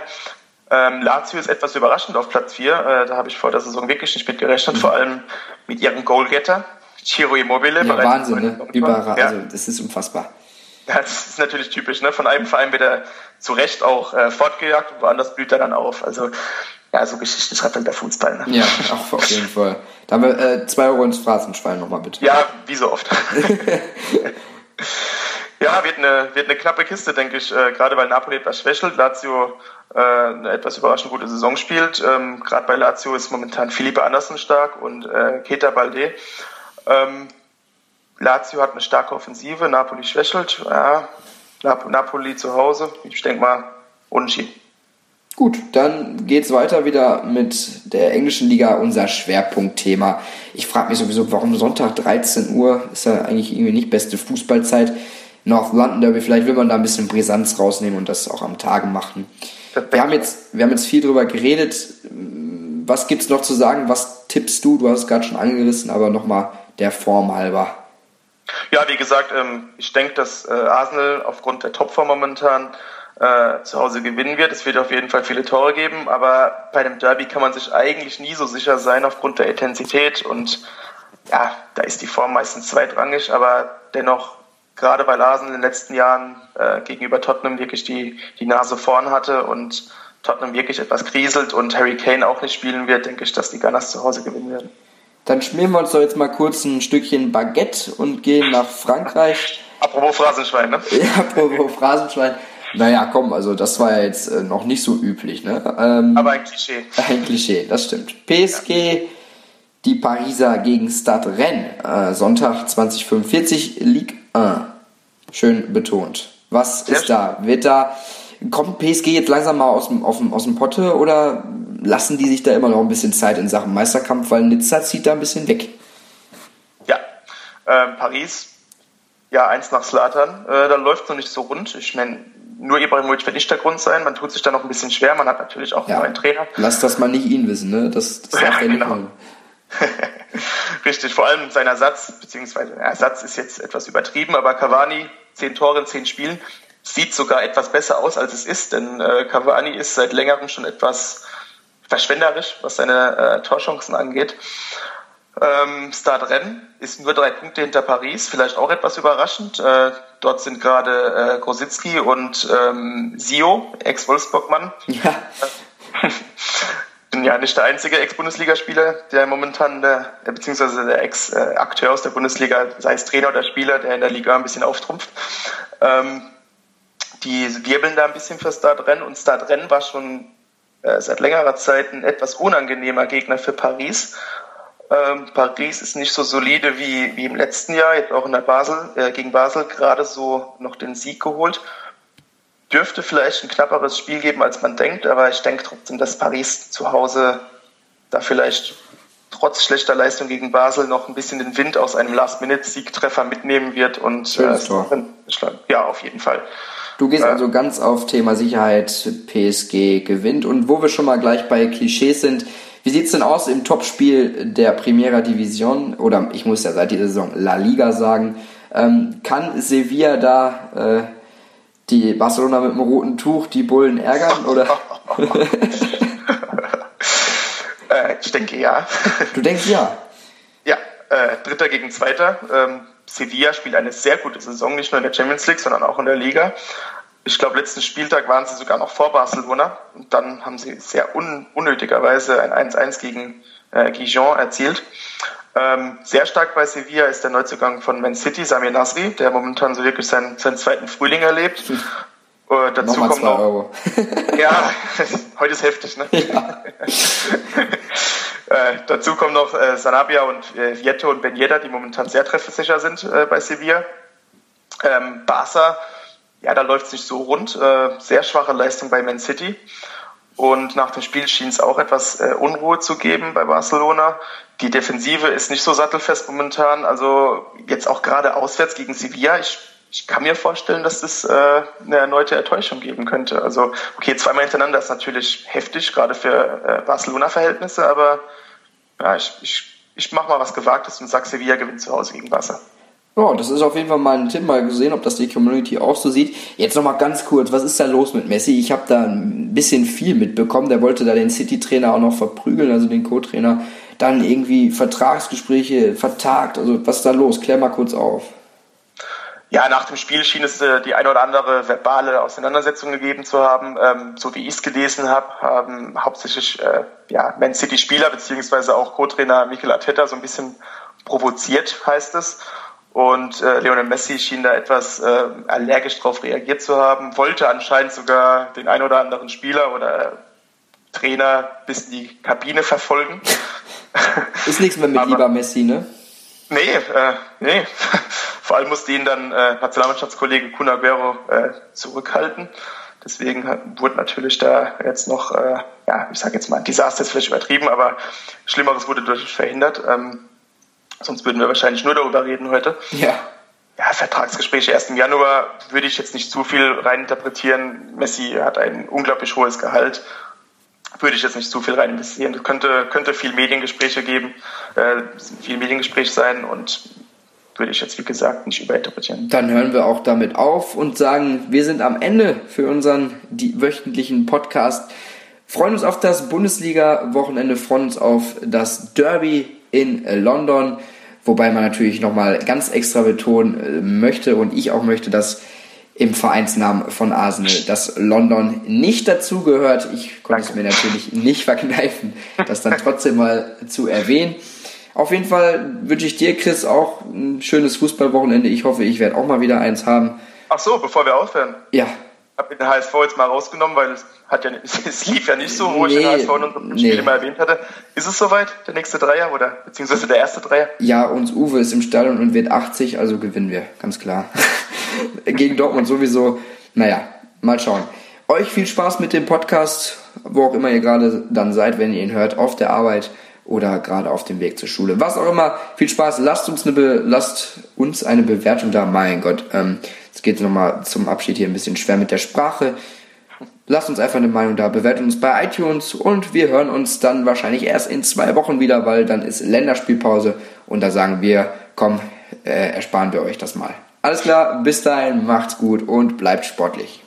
Lazio ist etwas überraschend auf Platz 4. Da habe ich vor der Saison wirklich nicht mit gerechnet, vor allem mit ihrem Goalgetter, Ciro Immobile. Ja, Wahnsinn, ne? Überall, ja. Also das ist unfassbar. Ja, das ist natürlich typisch, ne? Von einem Verein wird er zu Recht auch fortgejagt und woanders blüht er dann auf. Also ja, so Geschichten schreibt dann der Fußball. Ne? Ja, auf jeden Fall. Da haben wir 2 Euro ins Phrasenschwein nochmal bitte. Ja, wie so oft. Ja, wird eine knappe Kiste, denke ich, gerade weil Napoli etwas schwächelt, Lazio eine etwas überraschend gute Saison spielt. Gerade bei Lazio ist momentan Felipe Anderson stark und Keita Balde. Lazio hat eine starke Offensive, Napoli schwächelt. Ja, Napoli zu Hause, ich denke mal Unentschieden. Gut, dann geht's weiter wieder mit der englischen Liga, unser Schwerpunktthema. Ich frage mich sowieso, warum Sonntag 13 Uhr ist ja eigentlich irgendwie nicht beste Fußballzeit. North London Derby, vielleicht will man da ein bisschen Brisanz rausnehmen und das auch am Tage machen. Wir haben jetzt viel drüber geredet. Was gibt's noch zu sagen? Was tippst du? Du hast es gerade schon angerissen, aber nochmal der Form halber. Ja, wie gesagt, ich denke, dass Arsenal aufgrund der Topform momentan zu Hause gewinnen wird. Es wird auf jeden Fall viele Tore geben, aber bei dem Derby kann man sich eigentlich nie so sicher sein aufgrund der Intensität und ja, da ist die Form meistens zweitrangig, aber dennoch, gerade weil Arsenal in den letzten Jahren gegenüber Tottenham wirklich die Nase vorn hatte und Tottenham wirklich etwas kriselt und Harry Kane auch nicht spielen wird, denke ich, dass die Gunners zu Hause gewinnen werden. Dann schmieren wir uns doch jetzt mal kurz ein Stückchen Baguette und gehen nach Frankreich. Apropos Phrasenschwein, ne? Ja, apropos Phrasenschwein. Naja, komm, also das war ja jetzt noch nicht so üblich, ne? Aber ein Klischee. Ein Klischee, das stimmt. PSG, die Pariser gegen Stade Rennes, Sonntag 2045, Ligue 1. Schön betont. Was Sehr ist da? Kommt PSG jetzt langsam mal aus dem Potte oder lassen die sich da immer noch ein bisschen Zeit in Sachen Meisterkampf, weil Nizza zieht da ein bisschen weg? Ja, Paris, ja, 1 nach Zlatan, da läuft noch nicht so rund. Ich meine, nur Ibrahimovic wird nicht der Grund sein, man tut sich da noch ein bisschen schwer, man hat natürlich auch einen neuen Trainer. Lass das mal nicht ihn wissen, ne? Das darf er nicht machen. Richtig, vor allem sein Ersatz, beziehungsweise Ersatz ist jetzt etwas übertrieben, aber Cavani, 10 Tore in 10 Spielen, sieht sogar etwas besser aus, als es ist, denn Cavani ist seit längerem schon etwas verschwenderisch, was seine Torchancen angeht. Stade Rennes ist nur 3 Punkte hinter Paris, vielleicht auch etwas überraschend. Dort sind gerade Grosicki und Sio, Ex-Wolfsburg-Mann. Ja. Bin ja nicht der einzige Ex-Bundesligaspieler, der momentan, beziehungsweise der Ex-Akteur aus der Bundesliga, sei es Trainer oder Spieler, der in der Liga ein bisschen auftrumpft. Die wirbeln da ein bisschen für Stade Rennes, und Stade Rennes war schon seit längerer Zeit ein etwas unangenehmer Gegner für Paris. Paris ist nicht so solide wie im letzten Jahr, jetzt auch in der gegen Basel gerade so noch den Sieg geholt. Dürfte vielleicht ein knapperes Spiel geben, als man denkt, aber ich denke trotzdem, dass Paris zu Hause da vielleicht trotz schlechter Leistung gegen Basel noch ein bisschen den Wind aus einem Last-Minute-Siegtreffer mitnehmen wird und ja, auf jeden Fall. Du gehst also ganz auf Thema Sicherheit, PSG gewinnt. Und wo wir schon mal gleich bei Klischees sind, wie sieht's denn aus im Topspiel der Primera Division, oder ich muss ja seit dieser Saison La Liga sagen, kann Sevilla da die Barcelona mit dem roten Tuch, die Bullen ärgern, oder? Ich denke ja. Du denkst ja? Ja, Dritter gegen Zweiter. Sevilla spielt eine sehr gute Saison, nicht nur in der Champions League, sondern auch in der Liga. Ich glaube, letzten Spieltag waren sie sogar noch vor Barcelona. Und dann haben sie sehr unnötigerweise ein 1-1 gegen Gijon erzielt. Sehr stark bei Sevilla ist der Neuzugang von Man City, Samir Nasri, der momentan so wirklich seinen zweiten Frühling erlebt. Dazu Nochmal kommen 2 Euro. Ja, heute ist heftig, ne? Ja. Dazu kommen noch Sanabria und Vieto und Ben Yedder, die momentan sehr treffsicher sind bei Sevilla. Barca, ja, da läuft es nicht so rund. Sehr schwache Leistung bei Man City. Und nach dem Spiel schien es auch etwas Unruhe zu geben bei Barcelona. Die Defensive ist nicht so sattelfest momentan. Also jetzt auch gerade auswärts gegen Sevilla. Ich kann mir vorstellen, dass das eine erneute Enttäuschung geben könnte. Also okay, 2-mal hintereinander ist natürlich heftig, gerade für Barcelona-Verhältnisse. Aber ja, ich mache mal was Gewagtes und sage, Sevilla gewinnt zu Hause gegen Barca. Oh, das ist auf jeden Fall mal ein Tipp, mal gesehen, ob das die Community auch so sieht. Jetzt nochmal ganz kurz, was ist da los mit Messi? Ich habe da ein bisschen viel mitbekommen, der wollte da den City-Trainer auch noch verprügeln, also den Co-Trainer. Dann irgendwie Vertragsgespräche vertagt, also was ist da los? Klär mal kurz auf. Ja, nach dem Spiel schien es die eine oder andere verbale Auseinandersetzung gegeben zu haben. So wie ich es gelesen habe, haben hauptsächlich Man City-Spieler beziehungsweise auch Co-Trainer Mikel Arteta so ein bisschen provoziert, heißt es. Und Lionel Messi schien da etwas allergisch drauf reagiert zu haben, wollte anscheinend sogar den ein oder anderen Spieler oder Trainer bis in die Kabine verfolgen. Ist nichts mehr mit lieber Messi, ne? Nee. Vor allem musste ihn dann Nationalmannschaftskollege Kun Aguero zurückhalten. Deswegen wurde natürlich da jetzt noch, ich sage jetzt mal, ein Desaster ist vielleicht übertrieben, aber Schlimmeres wurde dadurch verhindert. Sonst würden wir wahrscheinlich nur darüber reden heute. Ja. Ja, Vertragsgespräche erst im Januar würde ich jetzt nicht zu viel reininterpretieren. Messi hat ein unglaublich hohes Gehalt. Würde ich jetzt nicht zu viel rein investieren. Es könnte viel Mediengespräch sein und würde ich jetzt, wie gesagt, nicht überinterpretieren. Dann hören wir auch damit auf und sagen, wir sind am Ende für unseren wöchentlichen Podcast. Freuen uns auf das Bundesliga-Wochenende, freuen uns auf das Derby in London, wobei man natürlich nochmal ganz extra betonen möchte und ich auch möchte, dass im Vereinsnamen von Arsenal das London nicht dazugehört. Ich konnte es mir natürlich nicht verkneifen, das dann trotzdem mal zu erwähnen. Auf jeden Fall wünsche ich dir, Chris, auch ein schönes Fußballwochenende. Ich hoffe, ich werde auch mal wieder eins haben. Ach so, bevor wir aufhören. Ja. habe den HSV jetzt mal rausgenommen, weil es lief ja nicht so, wo ich den HSV in unserem Spiel immer erwähnt hatte. Ist es soweit, der nächste Dreier oder beziehungsweise der erste Dreier? Ja, uns Uwe ist im Stadion und wird 80, also gewinnen wir, ganz klar. Gegen Dortmund sowieso. Naja, mal schauen. Euch viel Spaß mit dem Podcast, wo auch immer ihr gerade dann seid, wenn ihr ihn hört, auf der Arbeit oder gerade auf dem Weg zur Schule. Was auch immer, viel Spaß. Lasst uns eine Bewertung da. Mein Gott, es geht nochmal zum Abschied hier ein bisschen schwer mit der Sprache. Lasst uns einfach eine Meinung da. Bewertet uns bei iTunes und wir hören uns dann wahrscheinlich erst in 2 Wochen wieder, weil dann ist Länderspielpause und da sagen wir, komm, ersparen wir euch das mal. Alles klar, bis dahin, macht's gut und bleibt sportlich.